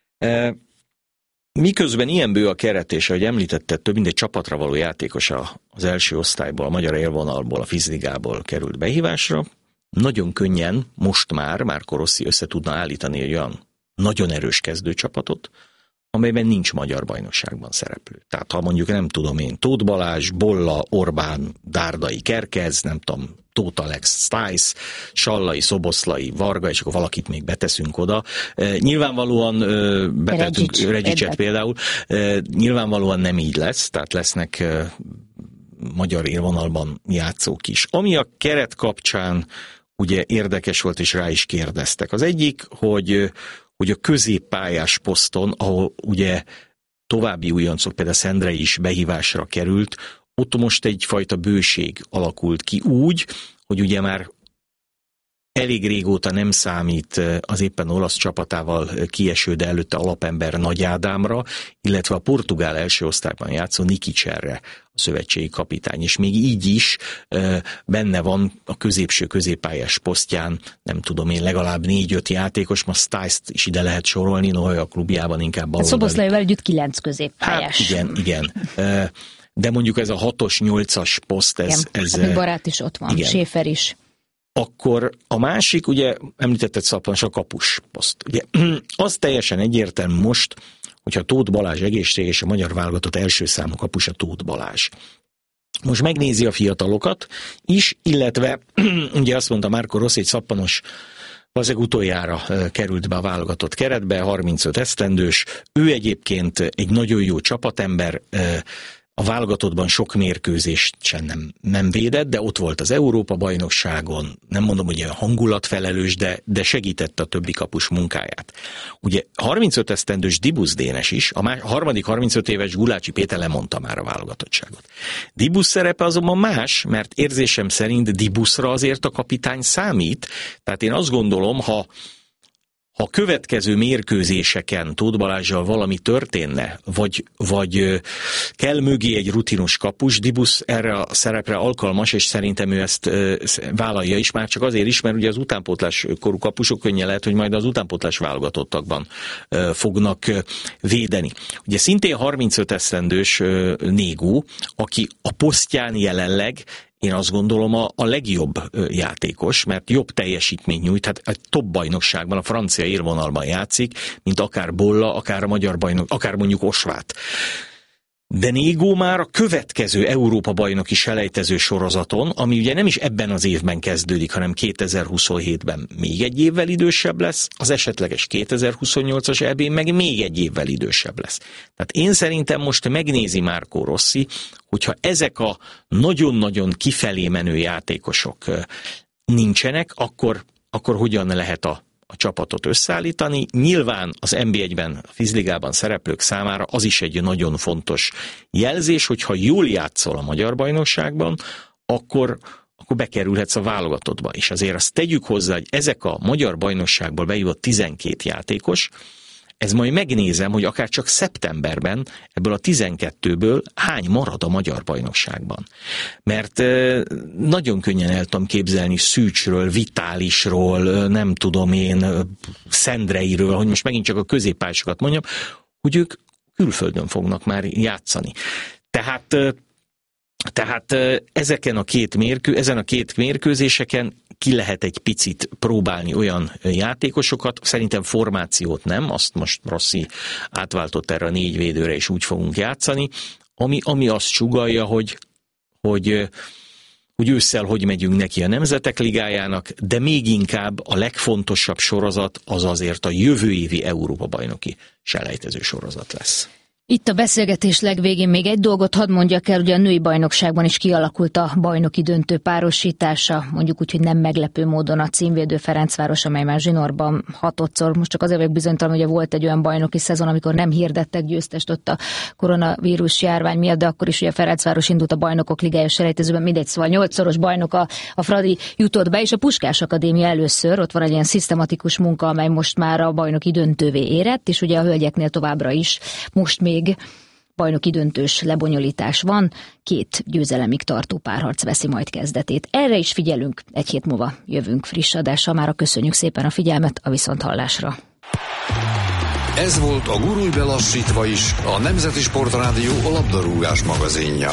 Miközben ilyen bő a keret, és ahogy említetted, több mint egy csapatra való játékos az első osztályból, a magyar élvonalból, a Fizligából került behívásra, nagyon könnyen most már Márko Rossi össze tudna állítani egy olyan nagyon erős kezdőcsapatot, amelyben nincs magyar bajnokságban szereplő. Tehát ha mondjuk nem tudom én, Tóth Balázs, Bolla, Orbán, Dárdai, Kerkez, nem tudom, Tóth Alex, Stice, Sallai, Szoboszlai, Varga, és akkor valakit még beteszünk oda. E, nyilvánvalóan e, betettünk Redzsicset például. E, nyilvánvalóan nem így lesz, tehát lesznek e, magyar élvonalban játszók is. Ami a keret kapcsán ugye érdekes volt, és rá is kérdeztek. Az egyik, hogy hogy a középpályás poszton, ahol ugye további újoncok, például Szendrei is behívásra került, ott most egyfajta bőség alakult ki úgy, hogy ugye már elég régóta nem számít az éppen olasz csapatával kieső, de előtte alapember Nagy Ádámra, illetve a portugál első osztályban játszó Nikicserre a szövetségi kapitány, és még így is benne van a középső középpályás posztján, nem tudom én, legalább négy-öt játékos, ma Stice-t is ide lehet sorolni, noha a klubjában inkább baloldali. Szoboszlaival együtt kilenc középpályás. Hát igen, igen. de mondjuk ez a hatos, nyolcas poszt, ez... Igen, ez hát Barát is ott van, igen. Schäfer is. Akkor a másik, ugye említetted Szappanos, a kapus poszt. Ugye, az teljesen egyértelmű most, hogyha Tóth Balázs egészséges, a magyar válogatott első számú kapusa Tóth Balázs. Most megnézi a fiatalokat is, illetve ugye azt mondta Marco Rossi, egy Szappanos valószínűleg utoljára került be a válogatott keretbe, harmincöt esztendős. Ő egyébként egy nagyon jó csapatember, a válogatottban sok mérkőzést sem nem, nem védett, de ott volt az Európa-bajnokságon, nem mondom, hogy olyan hangulatfelelős, de, de segítette a többi kapus munkáját. Ugye harmincöt esztendős Dibusz Dénes is, a, má, a harmadik harmincöt éves Gulácsi Péter lemondta már a válogatottságot. Dibusz szerepe azonban más, mert érzésem szerint Dibuszra azért a kapitány számít, tehát én azt gondolom, ha Ha a következő mérkőzéseken Tóth Balázssal valami történne, vagy, vagy kell mögé egy rutinos kapus, Dibusz erre a szerepre alkalmas, és szerintem ő ezt vállalja is, már csak azért is, mert ugye az utánpótlás korú kapusok könnyen lehet, hogy majd az utánpótlás válogatottakban fognak védeni. Ugye szintén harmincöt esztendős Négó, aki a posztján jelenleg én azt gondolom a, a legjobb játékos, mert jobb teljesítményt nyújt, hát egy top bajnokságban, a francia élvonalban játszik, mint akár Bolla, akár a magyar bajnok, akár mondjuk Osvát. De Négó már a következő Európa-bajnoki selejtező sorozaton, ami ugye nem is ebben az évben kezdődik, hanem kétezer-huszonhétben még egy évvel idősebb lesz, az esetleges kétezer-huszonnyolcas é bén meg még egy évvel idősebb lesz. Tehát én szerintem most megnézi Marco Rossi, hogyha ezek a nagyon-nagyon kifelé menő játékosok nincsenek, akkor, akkor hogyan lehet a a csapatot összeállítani. Nyilván az en bé egyben, a vízligában szereplők számára az is egy nagyon fontos jelzés, hogyha jól játszol a magyar bajnokságban, akkor, akkor bekerülhetsz a válogatottba. És azért azt tegyük hozzá, hogy ezek a magyar bajnokságból bejövött tizenkét játékos, ez majd megnézem, hogy akár csak szeptemberben ebből a tizenkettőből hány marad a magyar bajnokságban. Mert nagyon könnyen el tudom képzelni Szűcsről, Vitálisról, nem tudom én, Szendreiről, hogy most megint csak a középpályásokat mondjam, hogy ők külföldön fognak már játszani. Tehát, tehát ezeken a két mérkő, ezen a két mérkőzéseken ki lehet egy picit próbálni olyan játékosokat, szerintem formációt nem, azt most Rossi átváltott erre a négy védőre, és úgy fogunk játszani, ami, ami azt sugallja, hogy, hogy, hogy ősszel hogy megyünk neki a Nemzetek Ligájának, de még inkább a legfontosabb sorozat az azért a jövő évi Európa-bajnoki selejtező sorozat lesz. Itt a beszélgetés legvégén még egy dolgot hadd mondjak el, ugye a női bajnokságban is kialakult a bajnoki döntő párosítása, mondjuk úgy, hogy nem meglepő módon a címvédő Ferencváros, amely már zsinórban hatodszor, most csak azért vagyok bizonytalan, hogy volt egy olyan bajnoki szezon, amikor nem hirdettek győztest ott a koronavírus járvány miatt, de akkor is ugye a Ferencváros indult a Bajnokok Ligája selejtezőben, mindegy, szóval nyolcszoros bajnok a, a Fradi jutott be, és a Puskás Akadémia először, ott van egy ilyen szisztematikus munka, amely most már a bajnoki döntővé érett, és ugye a hölgyeknél továbbra is most még még bajnoki döntős lebonyolítás van, két győzelemig tartó párharc veszi majd kezdetét. Erre is figyelünk, egy hét múlva jövünk friss adással, mára köszönjük szépen a figyelmet, a viszonthallásra. Ez volt a Gurulj be lassítva is, a Nemzeti Sportrádió a labdarúgás magazinja.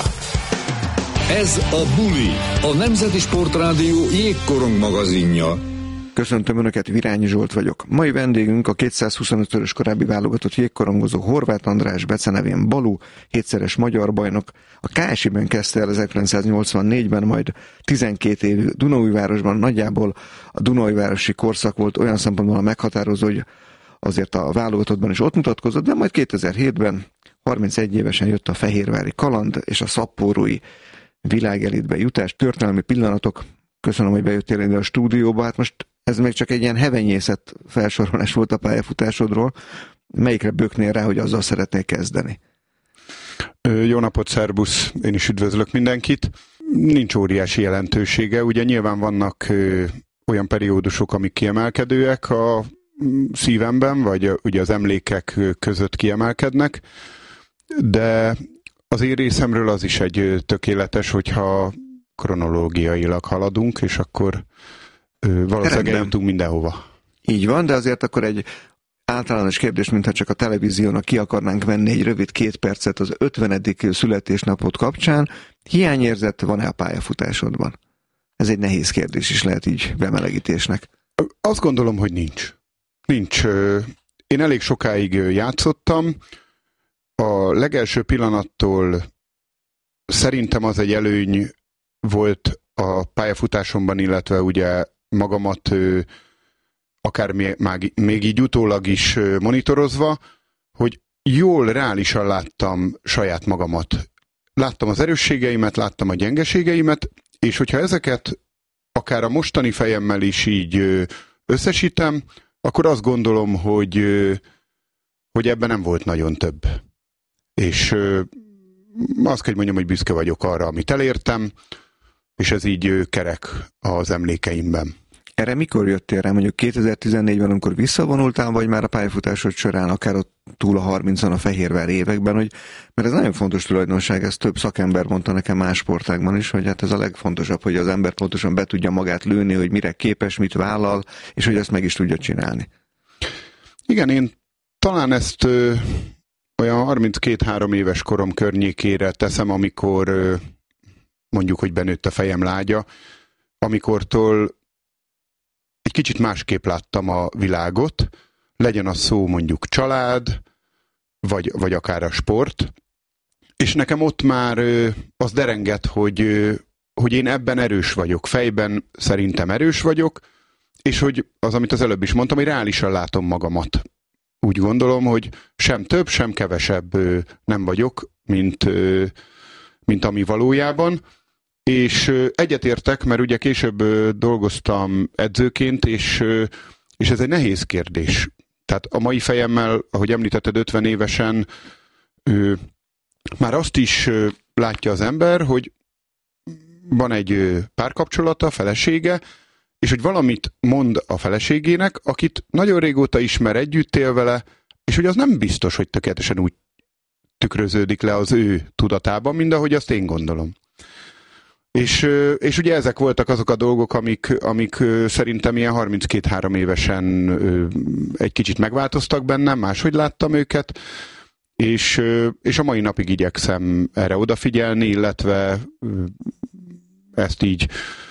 Ez a Buli, a Nemzeti Sportrádió jégkorong magazinja. Köszöntöm Önöket, Virányi Zsolt vagyok. Mai vendégünk a kétszázhuszonöt-szörös korábbi válogatott jégkorongozó Horváth András, becenevén Balú, hétszeres magyar bajnok. A ká es i-ben kezdte el ezerkilencszáznyolcvannégyben, majd tizenkét év Dunaújvárosban. Nagyjából a Dunaújvárosi korszak volt olyan szempontból a meghatározó, hogy azért a válogatottban is ott mutatkozott, de majd kétezer-hétben harmincegy évesen jött a fehérvári kaland és a szappórói világelitbe jutás. Történelmi pillanatok. Köszönöm, hogy bejöttél ide a stúdióba. Hát most ez még csak egy ilyen hevenyészet felsorolás volt a pályafutásodról. Melyikre böknél rá, hogy azzal szeretnél kezdeni? Jó napot, szerbusz! Én is üdvözlök mindenkit. Nincs óriási jelentősége. Ugye nyilván vannak ö, olyan periódusok, amik kiemelkedőek a szívemben, vagy ugye az emlékek között kiemelkednek, de az én részemről az is egy tökéletes, hogyha kronológiailag haladunk, és akkor ö, valószínűleg eljutunk mindenhova. Így van, de azért akkor egy általános kérdés, mintha csak a televíziónak ki akarnánk venni egy rövid két percet az ötvenedik születésnapot kapcsán. Hiányérzet van-e a pályafutásodban? Ez egy nehéz kérdés is lehet így bemelegítésnek. Azt gondolom, hogy nincs. Nincs. Én elég sokáig játszottam. A legelső pillanattól szerintem az egy előny volt a pályafutásomban, illetve ugye magamat akár még, még így utólag is monitorozva, hogy jól, reálisan láttam saját magamat. Láttam az erősségeimet, láttam a gyengeségeimet, és hogyha ezeket akár a mostani fejemmel is így összesítem, akkor azt gondolom, hogy, hogy ebben nem volt nagyon több. És azt kell mondjam, hogy büszke vagyok arra, amit elértem, és ez így kerek az emlékeimben. Erre mikor jöttél rá? Mondjuk kétezer-tizennégyben, amikor visszavonultál, vagy már a pályafutásod során, akár ott túl a harmincon a Fehérvári években, hogy, mert ez nagyon fontos tulajdonság, ez több szakember mondta nekem más sportágban is, hogy hát ez a legfontosabb, hogy az ember pontosan be tudja magát lőni, hogy mire képes, mit vállal, és hogy ezt meg is tudja csinálni. Igen, én talán ezt ö, olyan harminckét-három éves korom környékére teszem, amikor ö, mondjuk, hogy benőtt a fejem lágya, amikortól egy kicsit másképp láttam a világot, legyen az szó mondjuk család, vagy, vagy akár a sport, és nekem ott már ö, az derengett, hogy, ö, hogy én ebben erős vagyok, fejben szerintem erős vagyok, és hogy az, amit az előbb is mondtam, hogy reálisan látom magamat. Úgy gondolom, hogy sem több, sem kevesebb ö, nem vagyok, mint, ö, mint ami valójában. És egyetértek, mert ugye később dolgoztam edzőként, és, és ez egy nehéz kérdés. Tehát a mai fejemmel, ahogy említetted, ötven évesen már azt is látja az ember, hogy van egy párkapcsolata, felesége, és hogy valamit mond a feleségének, akit nagyon régóta ismer, együtt él vele, és hogy az nem biztos, hogy tökéletesen úgy tükröződik le az ő tudatában, mint ahogy azt én gondolom. És, és ugye ezek voltak azok a dolgok, amik, amik szerintem ilyen harminckét-három évesen egy kicsit megváltoztak bennem, máshogy láttam őket, és, és a mai napig igyekszem erre odafigyelni, illetve ezt így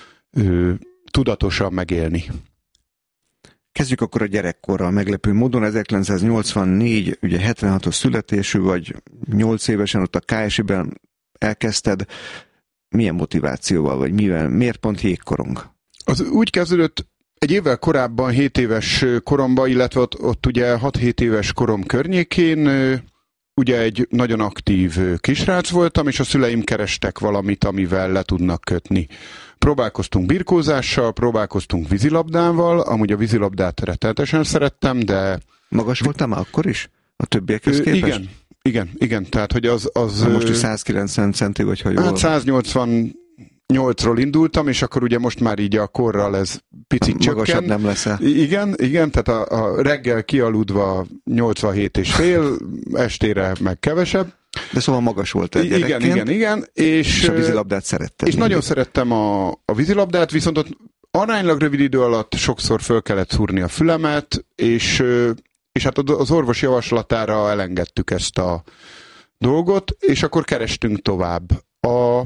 tudatosan megélni. Kezdjük akkor a gyerekkorral meglepő módon. ezerkilencszáznyolcvannégy, ugye hetvenhatos születésű vagy, nyolc évesen ott a ká es i-ben elkezdted. Milyen motivációval, vagy mivel, miért pont jégkorong? Az úgy kezdődött egy évvel korábban, hét éves koromban, illetve ott, ott ugye hat-hét éves korom környékén, ugye egy nagyon aktív kisrác voltam, és a szüleim kerestek valamit, amivel le tudnak kötni. Próbálkoztunk birkózással, próbálkoztunk vízilabdával, amúgy a vízilabdát rettenetesen szerettem, de... Magas voltál már akkor is? A többiekhez képest? Igen. Igen, igen, tehát hogy az... az most is százkilencven centi, vagy ha jól... Hát száznyolcvannyolcról indultam, és akkor ugye most már így a korral ez picit csökken. Magasabb nem leszel. Igen, igen, tehát a, a reggel kialudva nyolcvanhét és fél, estére meg kevesebb. De szóval magas volt egy gyerekként. Igen, igen, igen. És, és a vízilabdát szerettem. És mindig. Nagyon szerettem a, a vízilabdát, viszont ott aránylag rövid idő alatt sokszor föl kellett szúrni a fülemet, és... és hát az orvos javaslatára elengedtük ezt a dolgot, és akkor kerestünk tovább. A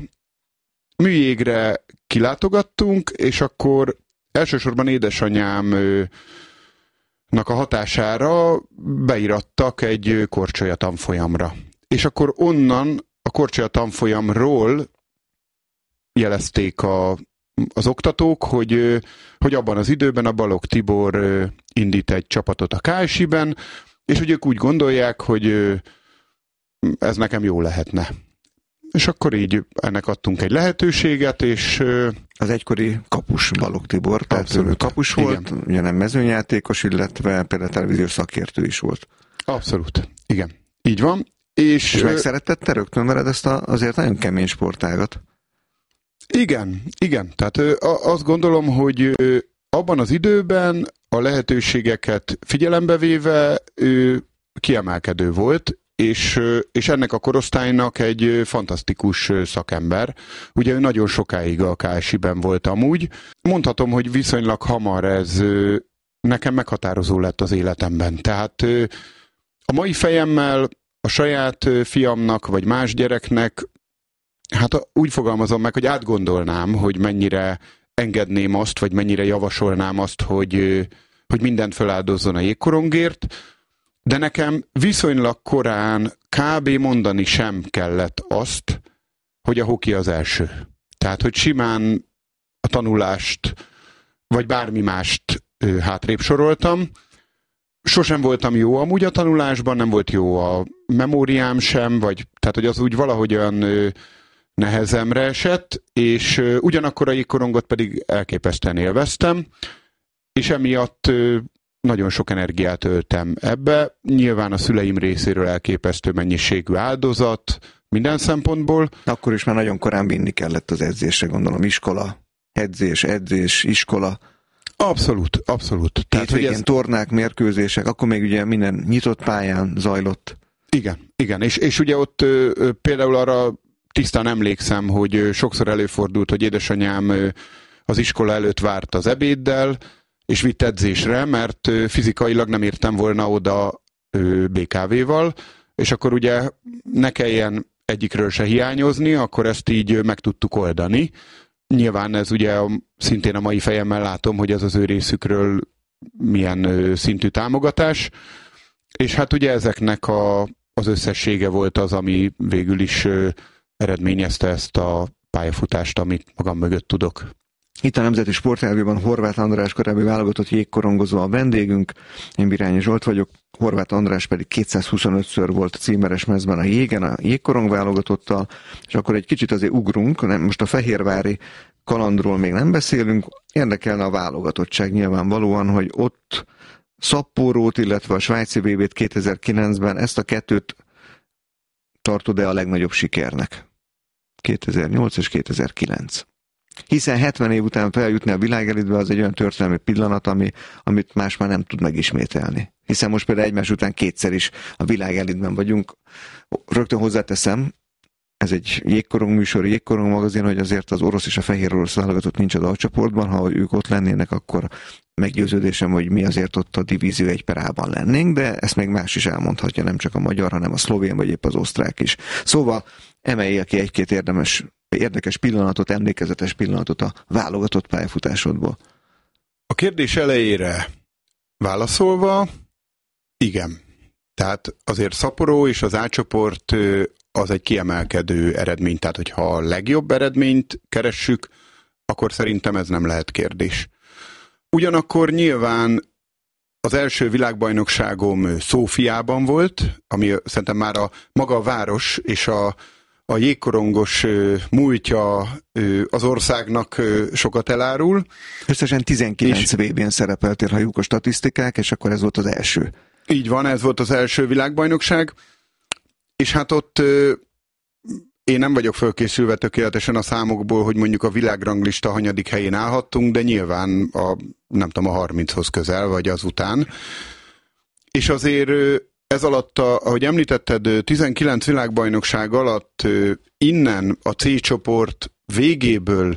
műjégre kilátogattunk, és akkor elsősorban édesanyámnak a hatására beirattak egy korcsolya tanfolyamra. És akkor onnan a korcsolya tanfolyamról jelezték a az oktatók, hogy, hogy abban az időben a Balogh Tibor indít egy csapatot a ká es i-ben, és hogy ők úgy gondolják, hogy ez nekem jó lehetne. És akkor így ennek adtunk egy lehetőséget, és... Az egykori kapus Balogh Tibor, tehát ő kapus volt, igen. Ugye nem mezőnyjátékos, illetve például televíziós szakértő is volt. Abszolút, igen. Így van. És, és megszeretted te rögtön veled ezt a, azért nagyon kemény sportágat? Igen, igen. Tehát azt gondolom, hogy abban az időben a lehetőségeket figyelembe véve kiemelkedő volt, és, és ennek a korosztálynak egy fantasztikus szakember. Ugye ő nagyon sokáig a ká es i-ben volt amúgy. Mondhatom, hogy viszonylag hamar ez nekem meghatározó lett az életemben. Tehát a mai fejemmel a saját fiamnak, vagy más gyereknek, hát úgy fogalmazom meg, hogy átgondolnám, hogy mennyire engedném azt, vagy mennyire javasolnám azt, hogy, hogy mindent feláldozzon a jégkorongért, de nekem viszonylag korán kb. Mondani sem kellett azt, hogy a hoki az első. Tehát, hogy simán a tanulást, vagy bármi mást ö, hátrébb soroltam. Sosem voltam jó amúgy a tanulásban, nem volt jó a memóriám sem, vagy tehát, hogy az úgy valahogy olyan ö, nehezemre esett, és ö, ugyanakkor a jégkorongot pedig elképesztően élveztem, és emiatt ö, nagyon sok energiát öltem ebbe. Nyilván a szüleim részéről elképesztő mennyiségű áldozat, minden szempontból. Akkor is már nagyon korán vinni kellett az edzésre, gondolom, iskola, edzés, edzés, iskola. Abszolút, abszolút. Tehát, hogy ez... tornák, mérkőzések, akkor még ugye minden nyitott pályán zajlott. Igen, igen, és, és ugye ott ö, ö, például arra tisztán emlékszem, hogy ö, sokszor előfordult, hogy édesanyám ö, az iskola előtt várt az ebéddel, és vitt edzésre, mert ö, fizikailag nem értem volna oda ö, bé ká véval, és akkor ugye ne kelljen egyikről se hiányozni, akkor ezt így meg tudtuk oldani. Nyilván ez ugye szintén a mai fejemmel látom, hogy ez az ő részükről milyen szintű támogatás, és hát ugye ezeknek a, az összessége volt az, ami végül is eredményezte ezt a pályafutást, amit magam mögött tudok. Itt a Nemzeti Sportrádióban Horváth András korábbi válogatott jégkorongozó a vendégünk, én Birányi Zsolt vagyok, Horváth András pedig kétszázhuszonötször volt címeres mezben a jégen, a jégkorong válogatottal, és akkor egy kicsit azért ugrunk, nem, most a fehérvári kalandról még nem beszélünk, érdekelne a válogatottság nyilvánvalóan, hogy ott Szapporót, illetve a svájci vé bét kétezer-kilencben ezt a kettőt tartod-e a legnagyobb sikernek? kétezer-nyolc és kétezer-kilenc. Hiszen hetven év után feljutni a világelitbe az egy olyan történelmi pillanat, ami, amit más már nem tud megismételni. Hiszen most például egymás után kétszer is a világelitben vagyunk. Rögtön hozzáteszem, ez egy jégkorong műsor, jégkorong magazin, hogy azért az orosz és a fehér orosz válogatott nincs az alcsoportban, ha ők ott lennének, akkor meggyőződésem, hogy mi azért ott a divízió egy per A-ban lennénk, de ezt még más is elmondhatja, nem csak a magyar, hanem a szlovén vagy épp az osztrák is. Szóval emeljél ki egy-két érdemes érdekes pillanatot, emlékezetes pillanatot a válogatott pályafutásodból. A kérdés elejére válaszolva, igen. Tehát azért Szaporó és az A-csoport az egy kiemelkedő eredmény, tehát hogyha a legjobb eredményt keressük, akkor szerintem ez nem lehet kérdés. Ugyanakkor nyilván az első világbajnokságom Szófiában volt, ami szerintem már a maga a város és a a jégkorongos múltja az országnak sokat elárul. Összesen tizenkilenc vé bén szerepeltél, ha jók a statisztikák, és akkor ez volt az első. Így van, ez volt az első világbajnokság, és hát ott én nem vagyok fölkészülve tökéletesen a számokból, hogy mondjuk a világranglista hanyadik helyén állhattunk, de nyilván a, nem tudom, a harminchoz közel, vagy azután. És azért ez alatt, a, ahogy említetted, tizenkilenc világbajnokság alatt innen a C csoport végéből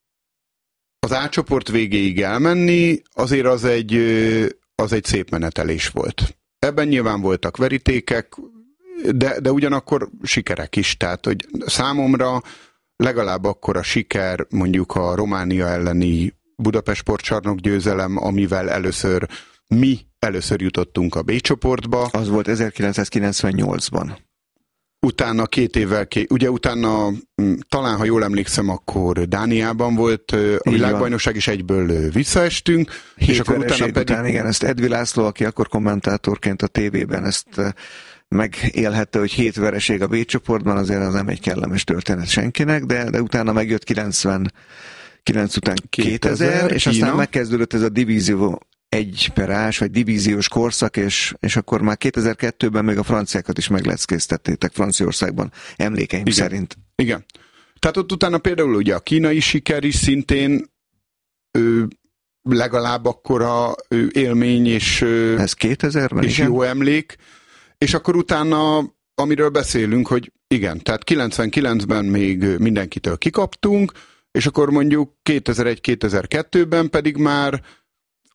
az A csoport végéig elmenni, azért az egy, az egy szép menetelés volt. Ebben nyilván voltak verítékek, de, de ugyanakkor sikerek is. Tehát, hogy számomra legalább akkora siker mondjuk a Románia elleni Budapest Sportcsarnok győzelem, amivel először mi először jutottunk a B csoportba. Az volt ezerkilencszázkilencvennyolcban. Utána két évvel, ugye utána talán, ha jól emlékszem, akkor Dániában volt a világbajnokság, és egyből visszaestünk. Hét és akkor utána pedig... után, igen, ezt Edvi László, aki akkor kommentátorként a tévében ezt megélhette, hogy hét vereség a B csoportban, azért az nem egy kellemes történet senkinek, de, de utána megjött kilencvenkilenc után kétezer, kétezer és aztán megkezdődött ez a divízió egy per ás, vagy divíziós korszak, és, és akkor már kétezer-kettőben még a franciákat is megleckéztettétek Franciaországban, emlékeim igen, szerint. Igen. Tehát ott utána például ugye a kínai siker is szintén ő, legalább akkora ő, élmény, és, ez kétezerben, és jó emlék. És akkor utána, amiről beszélünk, hogy igen, tehát kilencvenkilencben még mindenkitől kikaptunk, és akkor mondjuk kétezer-egy-kétezer-kettőben pedig már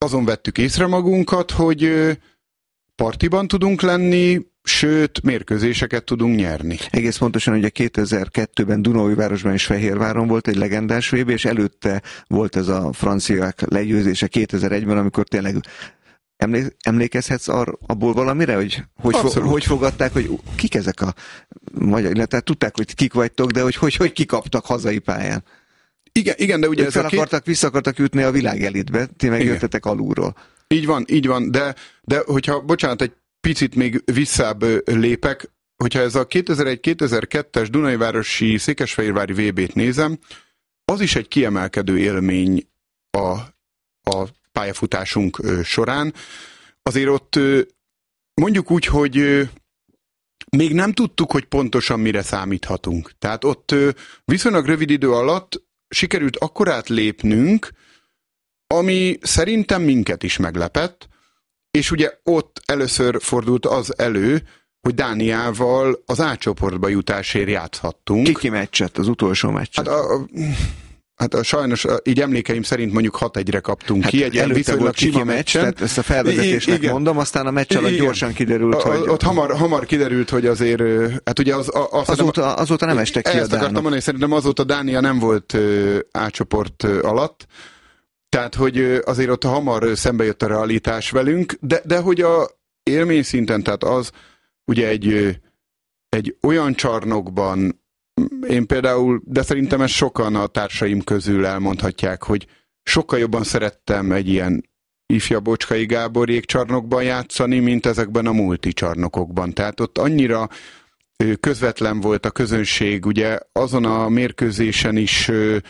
azon vettük észre magunkat, hogy partiban tudunk lenni, sőt, mérkőzéseket tudunk nyerni. Egész pontosan, ugye kétezer-kettőben Dunaújvárosban és Fehérváron volt egy legendás vé bé, és előtte volt ez a franciák legyőzése kétezer-egyben, amikor tényleg emlékezhetsz arra, abból valamire, hogy hogy, fo- hogy fogadták, hogy kik ezek a magyar, illetve tudták, hogy kik vagytok, de hogy hogy, hogy kikaptak hazai pályán. Igen, igen, de ugye ők fel akartak, két... vissza akartak jutni a világ elitbe, ti meg jöttetek alulról. Így van, így van, de, de hogyha, bocsánat, egy picit még visszább lépek, hogyha ez a kétezer-egy-kétezer-kettes Dunaújvárosi Székesfehérvári vé bét nézem, az is egy kiemelkedő élmény a, a pályafutásunk során. Azért ott mondjuk úgy, hogy még nem tudtuk, hogy pontosan mire számíthatunk. Tehát ott viszonylag rövid idő alatt sikerült akkorát lépnünk, ami szerintem minket is meglepett, és ugye ott először fordult az elő, hogy Dániával az A csoportba jutásért játszhattunk. Kiki meccset, az utolsó meccset? Hát a, a, hát a sajnos, a, így emlékeim szerint mondjuk hat egyre kaptunk hát ki egy ilyen viszonylag sima meccsen. Tehát ezt a felvezetésnek I, mondom, aztán a meccs alatt gyorsan kiderült, a, hogy... Ott hamar, hamar kiderült, hogy azért, hát ugye az... A, az azóta, nem, azóta nem estek ki a dánok. Ezt akartam mondani, szerintem azóta Dánia nem volt A csoport alatt, tehát, hogy azért ott hamar szembe jött a realitás velünk, de, de hogy a élmény szinten, tehát az ugye egy, egy olyan csarnokban, én például, de szerintem ezt sokan a társaim közül elmondhatják, hogy sokkal jobban szerettem egy ilyen ifjabb Bocskai Gáborék csarnokban játszani, mint ezekben a multicsarnokokban. Tehát ott annyira közvetlen volt a közönség, ugye azon a mérkőzésen is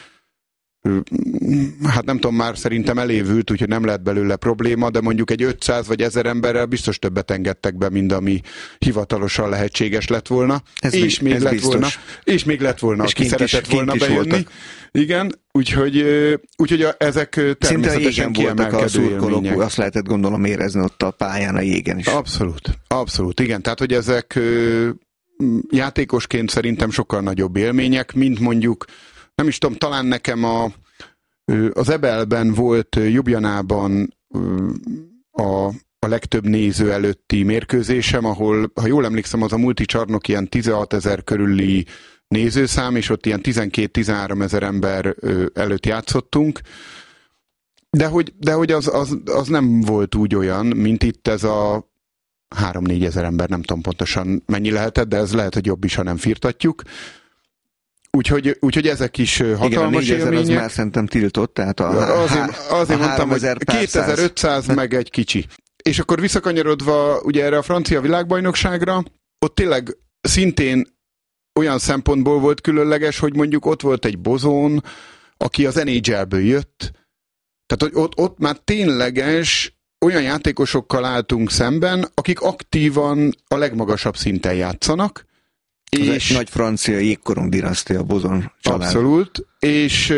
hát nem tudom, már szerintem elévült, úgyhogy nem lett belőle probléma, de mondjuk egy ötszáz vagy ezer emberrel biztos többet engedtek be, mint ami hivatalosan lehetséges lett volna. Ez és, még lett volna és még lett volna, és aki szeretett is, volna bejönni. Voltak. Igen, úgyhogy, úgyhogy a, ezek természetesen kiemelkedő élmények. Azt lehetett gondolom érezni ott a pályán, a jégen is. Abszolút, abszolút, igen. Tehát, hogy ezek játékosként szerintem sokkal nagyobb élmények, mint mondjuk nem is tudom, talán nekem a, az Ebelben volt Ljubljanában a, a legtöbb néző előtti mérkőzésem, ahol, ha jól emlékszem, az a multicsarnok ilyen tizenhat ezer körüli nézőszám, és ott ilyen tizenkét-tizenhárom ezer ember előtt játszottunk. De hogy, de hogy az, az, az nem volt úgy olyan, mint itt ez a három-négy ezer ember, nem tudom pontosan mennyi lehetett, de ez lehet, hogy jobb is, ha nem firtatjuk. Úgyhogy, úgyhogy ezek is hatalmas igen, élmények. Az már szerintem tiltott, tehát a, azért, azért a mondtam, hogy kétezer-ötszáz meg egy kicsi. És akkor visszakanyarodva ugye erre a francia világbajnokságra, ott tényleg szintén olyan szempontból volt különleges, hogy mondjuk ott volt egy Bozón, aki az en há el-ből jött. Tehát ott, ott már tényleges olyan játékosokkal álltunk szemben, akik aktívan a legmagasabb szinten játszanak. Ez és egy nagy francia jégkorong dinasztia, Bozon család. Abszolút, és,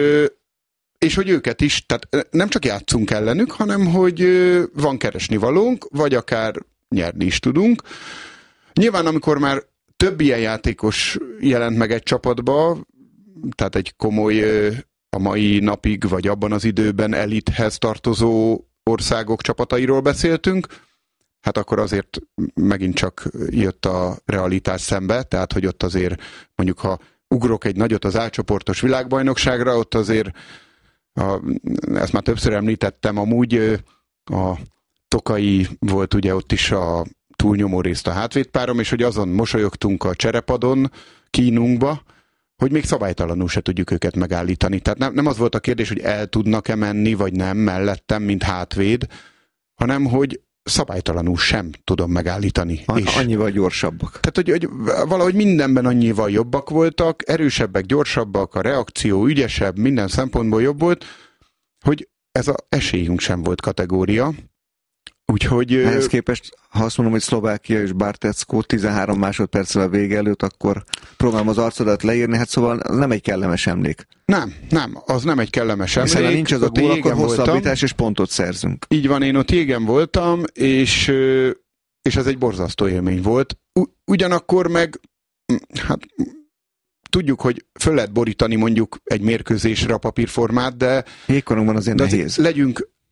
és hogy őket is, tehát nem csak játszunk ellenük, hanem hogy van keresni valónk, vagy akár nyerni is tudunk. Nyilván, amikor már több ilyen játékos jelent meg egy csapatba, tehát egy komoly, a mai napig, vagy abban az időben elithez tartozó országok csapatairól beszéltünk, hát akkor azért megint csak jött a realitás szembe, tehát hogy ott azért mondjuk, ha ugrok egy nagyot az A csoportos világbajnokságra, ott azért, a, ezt már többször említettem, amúgy a Tokai volt ugye ott is a túlnyomó részt a hátvédpárom, és hogy azon mosolyogtunk a cserepadon kínunkba, hogy még szabálytalanul se tudjuk őket megállítani. Tehát nem, nem az volt a kérdés, hogy el tudnak-e menni, vagy nem mellettem, mint hátvéd, hanem hogy szabálytalanul sem tudom megállítani. A, és annyival gyorsabbak. Tehát, hogy, hogy valahogy mindenben annyival jobbak voltak, erősebbek, gyorsabbak, a reakció ügyesebb, minden szempontból jobb volt, hogy ez az esélyünk sem volt kategória. Úgyhogy... Ehhez képest, ha azt mondom, hogy Szlovákia és Bartecko tizenhárom másodperccel a vége előtt, akkor próbálom az arcodat leírni, hát szóval nem egy kellemes emlék. Nem, nem, az nem egy kellemes emlék. Hiszen nincs az a gól, akkor hosszabbítás és pontot szerzünk. Így van, én ott jégen voltam, és, és ez egy borzasztó élmény volt. Ugyanakkor meg, hát tudjuk, hogy föl lehet borítani mondjuk egy mérkőzésre a papírformát, de... Jégkorongban azért de nehéz. Legyünk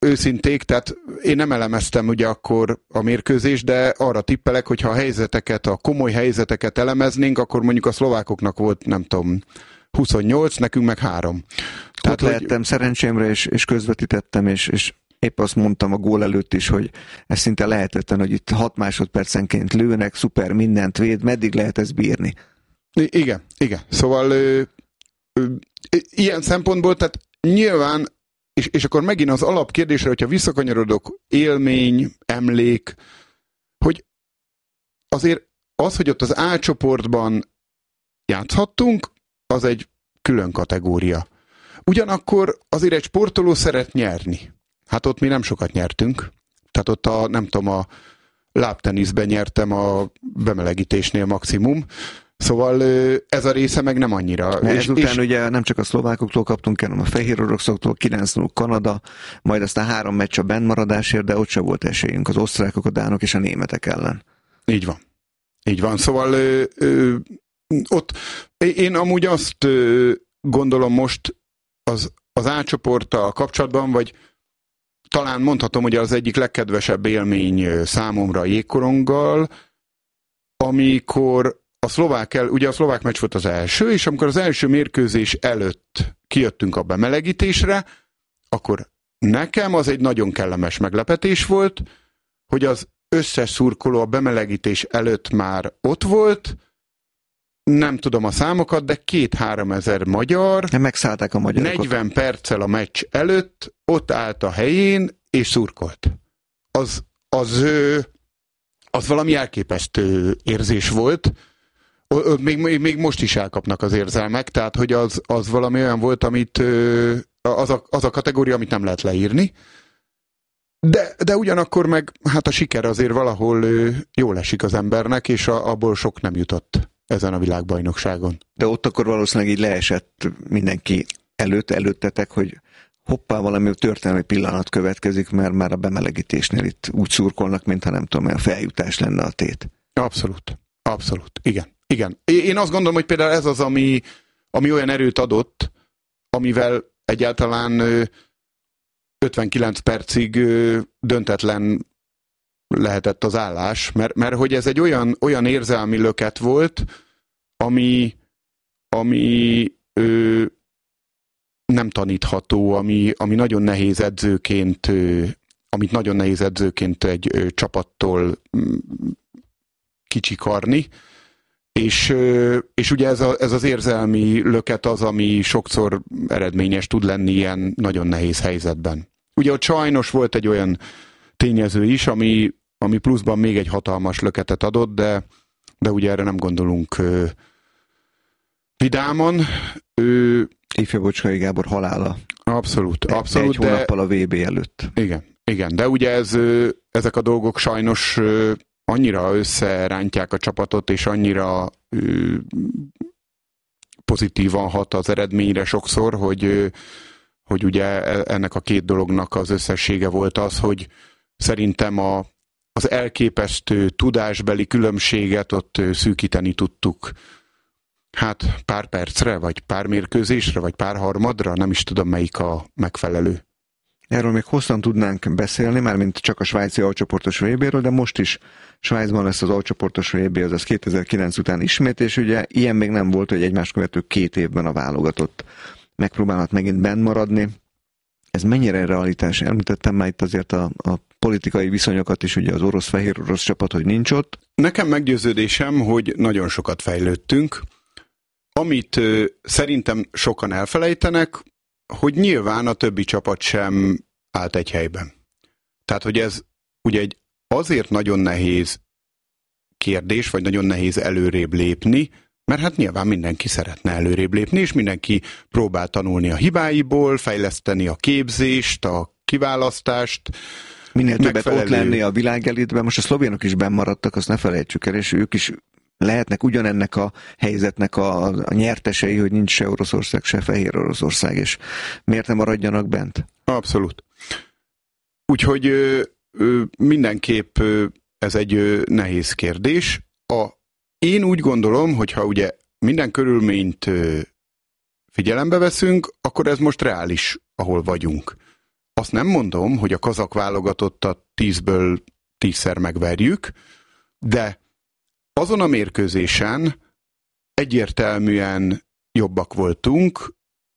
őszinték, tehát én nem elemeztem ugye akkor a mérkőzést, de arra tippelek, hogyha a helyzeteket, a komoly helyzeteket elemeznénk, akkor mondjuk a szlovákoknak volt, nem tudom, huszonnyolc, nekünk meg három. Tehát ott lehettem hogy... szerencsémre, és, és közvetítettem, és, és épp azt mondtam a gól előtt is, hogy ez szinte lehetetlen, hogy itt hat másodpercenként lőnek, szuper, mindent véd, meddig lehet ezt bírni? I- igen, igen. Szóval ö, ö, ilyen szempontból, tehát nyilván, és, és akkor megint az alapkérdésre, hogyha visszakanyarodok, élmény, emlék, hogy azért az, hogy ott az A csoportban játszhattunk, az egy külön kategória. Ugyanakkor azért egy sportoló szeret nyerni. Hát ott mi nem sokat nyertünk. Tehát ott a, nem tudom, a lábteniszben nyertem a bemelegítésnél maximum. Szóval ez a része meg nem annyira. És, ezután és... ugye nem csak a szlovákoktól kaptunk, hanem a fehér oroszoktól, kilenc null Kanada, majd aztán három meccs a bennmaradásért, de ott sem volt esélyünk az osztrákok, a dánok és a németek ellen. Így van. Így van. Szóval ö, ö, ott én amúgy azt ö, gondolom most az, az A csoporttal kapcsolatban, vagy talán mondhatom, hogy az egyik legkedvesebb élmény számomra a jégkoronggal, amikor a szlovák el, ugye a szlovák meccs volt az első, és amikor az első mérkőzés előtt kijöttünk a bemelegítésre, akkor nekem az egy nagyon kellemes meglepetés volt, hogy az összes szurkoló a bemelegítés előtt már ott volt, nem tudom a számokat, de két-három ezer magyar, megszállták a magyarokat. negyven perccel a meccs előtt ott állt a helyén, és szurkolt. Az, az, az valami elképesztő érzés volt. Még, még, még most is elkapnak az érzelmek, tehát hogy az, az valami olyan volt, amit az a, az a kategória, amit nem lehet leírni. De, de ugyanakkor meg hát a siker azért valahol jól esik az embernek, és a, abból sok nem jutott ezen a világbajnokságon. De ott akkor valószínűleg így leesett mindenki előtt, előttetek, hogy hoppá, valami történelmi pillanat következik, mert már a bemelegítésnél itt úgy szurkolnak, mintha nem tudom, a feljutás lenne a tét. Abszolút. Abszolút. Igen. Igen. Én azt gondolom, hogy például ez az, ami, ami olyan erőt adott, amivel egyáltalán ötvenkilenc percig döntetlen lehetett az állás, mert, mert hogy ez egy olyan, olyan érzelmi löket volt, ami, ami ö, nem tanítható, ami, ami nagyon nehéz edzőként, ö, amit nagyon nehéz edzőként egy ö, csapattól ö, kicsikarni, és, ö, és ugye ez, a, ez az érzelmi löket az, ami sokszor eredményes tud lenni ilyen nagyon nehéz helyzetben. Ugye ott sajnos volt egy olyan tényező is, ami, ami pluszban még egy hatalmas löketet adott, de, de ugye erre nem gondolunk ö, vidáman. Ö, Ifja Bocskai Gábor halála. Abszolút, abszolút. Egy hónappal a vé bé előtt. Igen, igen, de ugye ez, ö, ezek a dolgok sajnos ö, annyira összerántják a csapatot, és annyira ö, pozitívan hat az eredményre sokszor, hogy ö, hogy ugye ennek a két dolognak az összessége volt az, hogy szerintem a, az elképesztő tudásbeli különbséget ott szűkíteni tudtuk. Hát pár percre, vagy pár mérkőzésre, vagy pár harmadra, nem is tudom melyik a megfelelő. Erről még hosszan tudnánk beszélni, mármint csak a svájci alcsoportos vé béről, de most is Svájcban lesz az alcsoportos vé bé, azaz kétezer-kilenc után ismét, és ugye ilyen még nem volt, hogy egymás követő két évben a válogatott megpróbálhat megint benn maradni. Ez mennyire realitás? Említettem már itt azért a, a politikai viszonyokat is, ugye az orosz-fehér orosz csapat, hogy nincs ott. Nekem meggyőződésem, hogy nagyon sokat fejlődtünk. Amit ö, szerintem sokan elfelejtenek, hogy nyilván a többi csapat sem állt egy helyben. Tehát, hogy ez ugye egy azért nagyon nehéz kérdés, vagy nagyon nehéz előrébb lépni, mert hát nyilván mindenki szeretne előrébb lépni, és mindenki próbál tanulni a hibáiból, fejleszteni a képzést, a kiválasztást. Minél többet megfelelő... ott lenni a világelitben. Most a szlovénok is bennmaradtak, azt ne felejtsük el, és ők is lehetnek ugyanennek a helyzetnek a, a nyertesei, hogy nincs se Oroszország, se Fehér Oroszország, és miért nem maradjanak bent? Abszolút. Úgyhogy ö, ö, mindenképp ö, ez egy ö, nehéz kérdés. A Én úgy gondolom, hogy ha ugye minden körülményt figyelembe veszünk, akkor ez most reális, ahol vagyunk. azt nem mondom, hogy a kazak válogatottat tízből tízszer megverjük, de azon a mérkőzésen egyértelműen jobbak voltunk,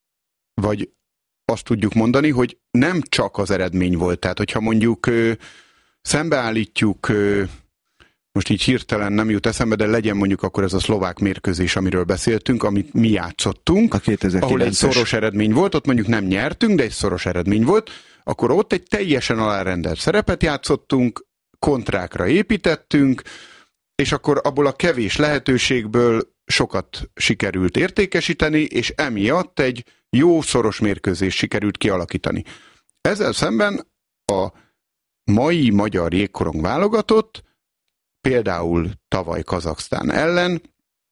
vagy azt tudjuk mondani, hogy nem csak az eredmény volt. Tehát, hogyha mondjuk ö, szembeállítjuk, ö, most így hirtelen nem jut eszembe, de legyen mondjuk akkor ez a szlovák mérkőzés, amiről beszéltünk, amit mi játszottunk, a kétezer-kilences ahol egy szoros eredmény volt, ott mondjuk nem nyertünk, de egy szoros eredmény volt, akkor ott egy teljesen alárendelt szerepet játszottunk, kontrákra építettünk, és akkor abból a kevés lehetőségből sokat sikerült értékesíteni, és emiatt egy jó szoros mérkőzést sikerült kialakítani. Ezzel szemben a mai magyar jégkorong válogatott, például tavaly Kazaksztán ellen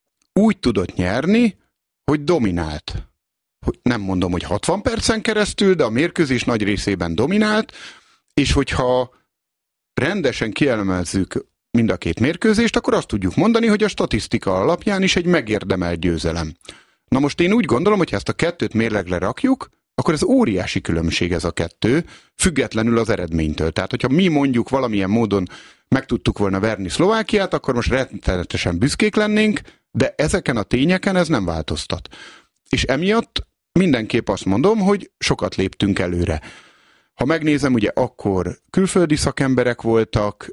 úgy tudott nyerni, hogy dominált. Nem mondom, hogy hatvan percen keresztül, de a mérkőzés nagy részében dominált, és hogyha rendesen kielemezzük mind a két mérkőzést, akkor azt tudjuk mondani, hogy a statisztika alapján is egy megérdemelt győzelem. Na most én úgy gondolom, hogy ha ezt a kettőt mérlegre rakjuk, akkor ez óriási különbség ez a kettő, függetlenül az eredménytől. Tehát, hogyha mi mondjuk valamilyen módon meg tudtuk volna verni Szlovákiát, akkor most rettenetesen büszkék lennénk, de ezeken a tényeken ez nem változtat. És emiatt mindenképp azt mondom, hogy sokat léptünk előre. Ha megnézem, ugye akkor külföldi szakemberek voltak,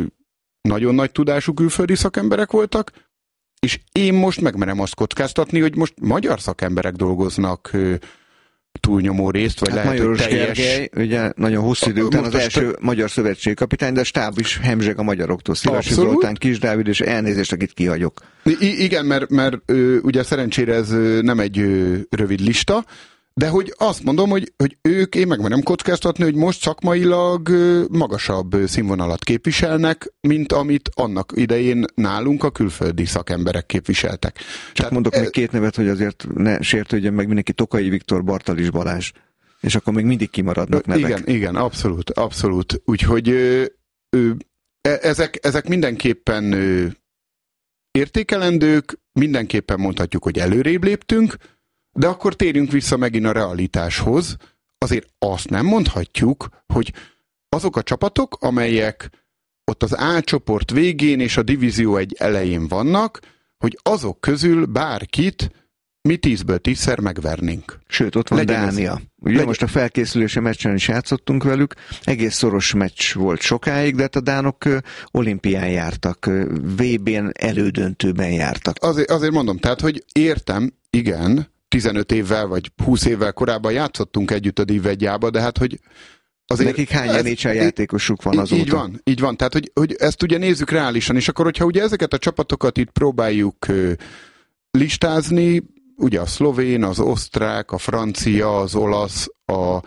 nagyon nagy tudású külföldi szakemberek voltak, és én most megmerem azt kockáztatni, hogy most magyar szakemberek dolgoznak túlnyomó részt, vagy hát lehet, Majoros hogy teljes... Gergely, ugye nagyon hosszú idő után az első te... magyar szövetségkapitány, de a stáb is hemzseg a magyaroktól. Szilasi Zoltán, Kis Dávid, és elnézést, akit kihagyok. I- igen, mert, mert ö, ugye szerencsére ez ö, nem egy ö, rövid lista, de hogy azt mondom, hogy, hogy ők, én megmerem kockáztatni, hogy most szakmailag ö, magasabb ö, színvonalat képviselnek, mint amit annak idején nálunk a külföldi szakemberek képviseltek. Csak Tehát, mondok e... még két nevet, hogy azért ne sértődjön meg mindenki, Tokai Viktor, Bartalis Balázs, és akkor még mindig kimaradnak nevek. Igen, igen, abszolút, abszolút. Úgyhogy ö, ö, ezek, ezek mindenképpen ö, értékelendők, mindenképpen mondhatjuk, hogy előrébb léptünk, de akkor térjünk vissza megint a realitáshoz. Azért azt nem mondhatjuk, hogy azok a csapatok, amelyek ott az A csoport végén és a divízió egy elején vannak, hogy azok közül bárkit mi tízből tízszer megvernénk. Sőt, ott van Legyen Dánia. ez. Ugye Legyen. most a felkészülési meccsen is játszottunk velük, egész szoros meccs volt sokáig, de hát a dánok ö, olimpián jártak, ö, vé bén elődöntőben jártak. Azért, azért mondom, tehát, hogy értem, igen, tizenöt évvel vagy húsz évvel korábban játszottunk együtt a Div egyába, de hát, hogy azért... Nekik hány en há el játékosuk van azóta? Így van, így van. Tehát, hogy, hogy ezt ugye nézzük reálisan, és akkor, hogyha ugye ezeket a csapatokat itt próbáljuk ö, listázni, ugye a szlovén, az osztrák, a francia, az olasz, a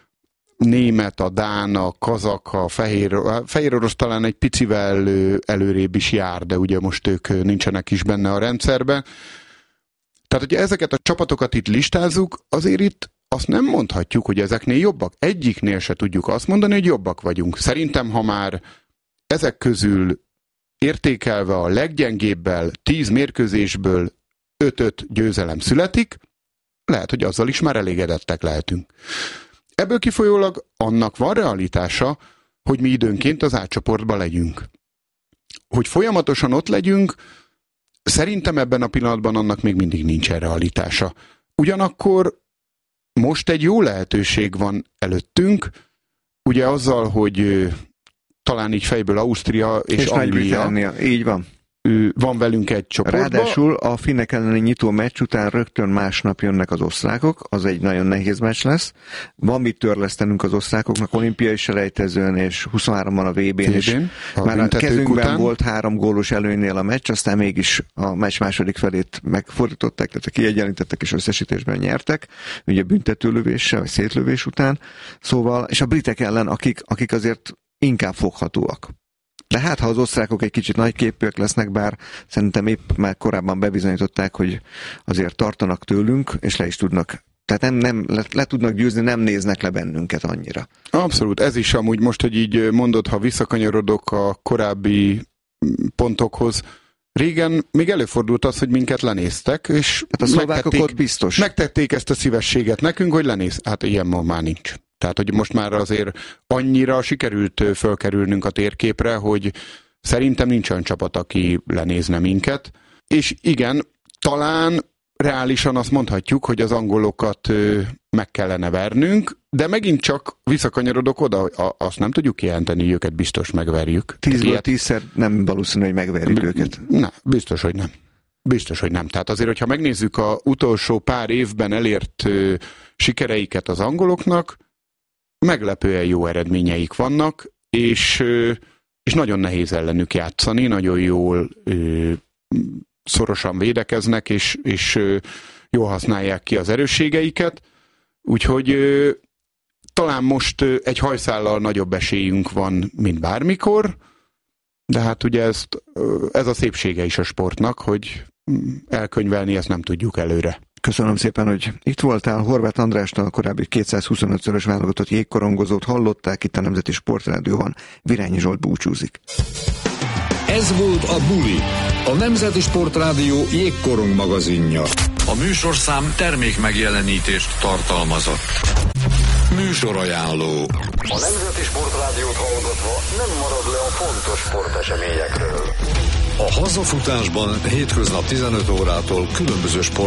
német, a dán, a kazak, a fehér, a fehér orosz talán egy picivel előrébb is jár, de ugye most ők nincsenek is benne a rendszerben. Tehát, hogyha ezeket a csapatokat itt listázzuk, azért itt azt nem mondhatjuk, hogy ezeknél jobbak. Egyiknél se tudjuk azt mondani, hogy jobbak vagyunk. Szerintem, ha már ezek közül értékelve a leggyengébbel tíz mérkőzésből öt-öt győzelem születik, lehet, hogy azzal is már elégedettek lehetünk. Ebből kifolyólag annak van realitása, hogy mi időnként az A csoportban legyünk. Hogy folyamatosan ott legyünk, szerintem ebben a pillanatban annak még mindig nincsen realitása. Ugyanakkor most egy jó lehetőség van előttünk, ugye azzal, hogy talán így fejből Ausztria és, és Anglia. Így van. Van velünk egy csoportban. Ráadásul a finnek elleni nyitó meccs után rögtön másnap jönnek az osztrákok, az egy nagyon nehéz meccs lesz. Van mit törlesztenünk az osztrákoknak olimpiai selejtezőn, és huszonháromban a vé bén is. A Már a kezünkben után. volt három gólos előnynél a meccs, aztán mégis a meccs második felét megfordították, tehát kiegyenlítettek és összesítésben nyertek, ugye büntetőlövéssel, vagy szétlövés után. Szóval, és a britek ellen, akik, akik azért inkább foghatóak. De hát, ha az osztrákok egy kicsit nagyképűek lesznek, bár szerintem épp már korábban bebizonyították, hogy azért tartanak tőlünk, és le is tudnak, tehát nem, nem le, le tudnak győzni, nem néznek le bennünket annyira. Abszolút, ez is amúgy most, hogy így mondod, ha visszakanyarodok a korábbi pontokhoz, régen még előfordult az, hogy minket lenéztek, és hát a szlovákok ott biztos. Megtették ezt a szívességet nekünk, hogy lenéz. Hát ilyen ma már nincs. Tehát, hogy most már azért annyira sikerült fölkerülnünk a térképre, hogy szerintem nincs olyan csapat, aki lenézne minket. És igen, talán reálisan azt mondhatjuk, hogy az angolokat meg kellene vernünk, de megint csak visszakanyarodok oda, azt nem tudjuk kijelenteni, hogy őket biztos megverjük. Tízből tízszer nem valószínű, hogy megverjük őket. Nem, biztos, hogy nem. Biztos, hogy nem. Tehát azért, hogyha megnézzük az utolsó pár évben elért ö, sikereiket az angoloknak, meglepően jó eredményeik vannak, és, ö, és nagyon nehéz ellenük játszani, nagyon jól ö, szorosan védekeznek, és, és ö, jól használják ki az erősségeiket, úgyhogy ö, talán most ö, egy hajszállal nagyobb esélyünk van, mint bármikor, de hát ugye ezt, ö, ez a szépsége is a sportnak, hogy elkönyvelni ezt nem tudjuk előre. Köszönöm szépen, hogy itt voltál. Horváth Andrástól, a korábbi kétszázhuszonötszörös válogatott jégkorongozót hallották itt a Nemzeti Sportrádióban. Virányi Zsolt búcsúzik. Ez volt a Buli, a Nemzeti Sportrádió jégkorong magazinja. A műsorszám termék megjelenítést tartalmazott. Műsorajánló. A Nemzeti Sportrádiót hallgatva nem marad le a fontos sporteseményekről. A hazafutásban hétköznap tizenöt órától különböző sport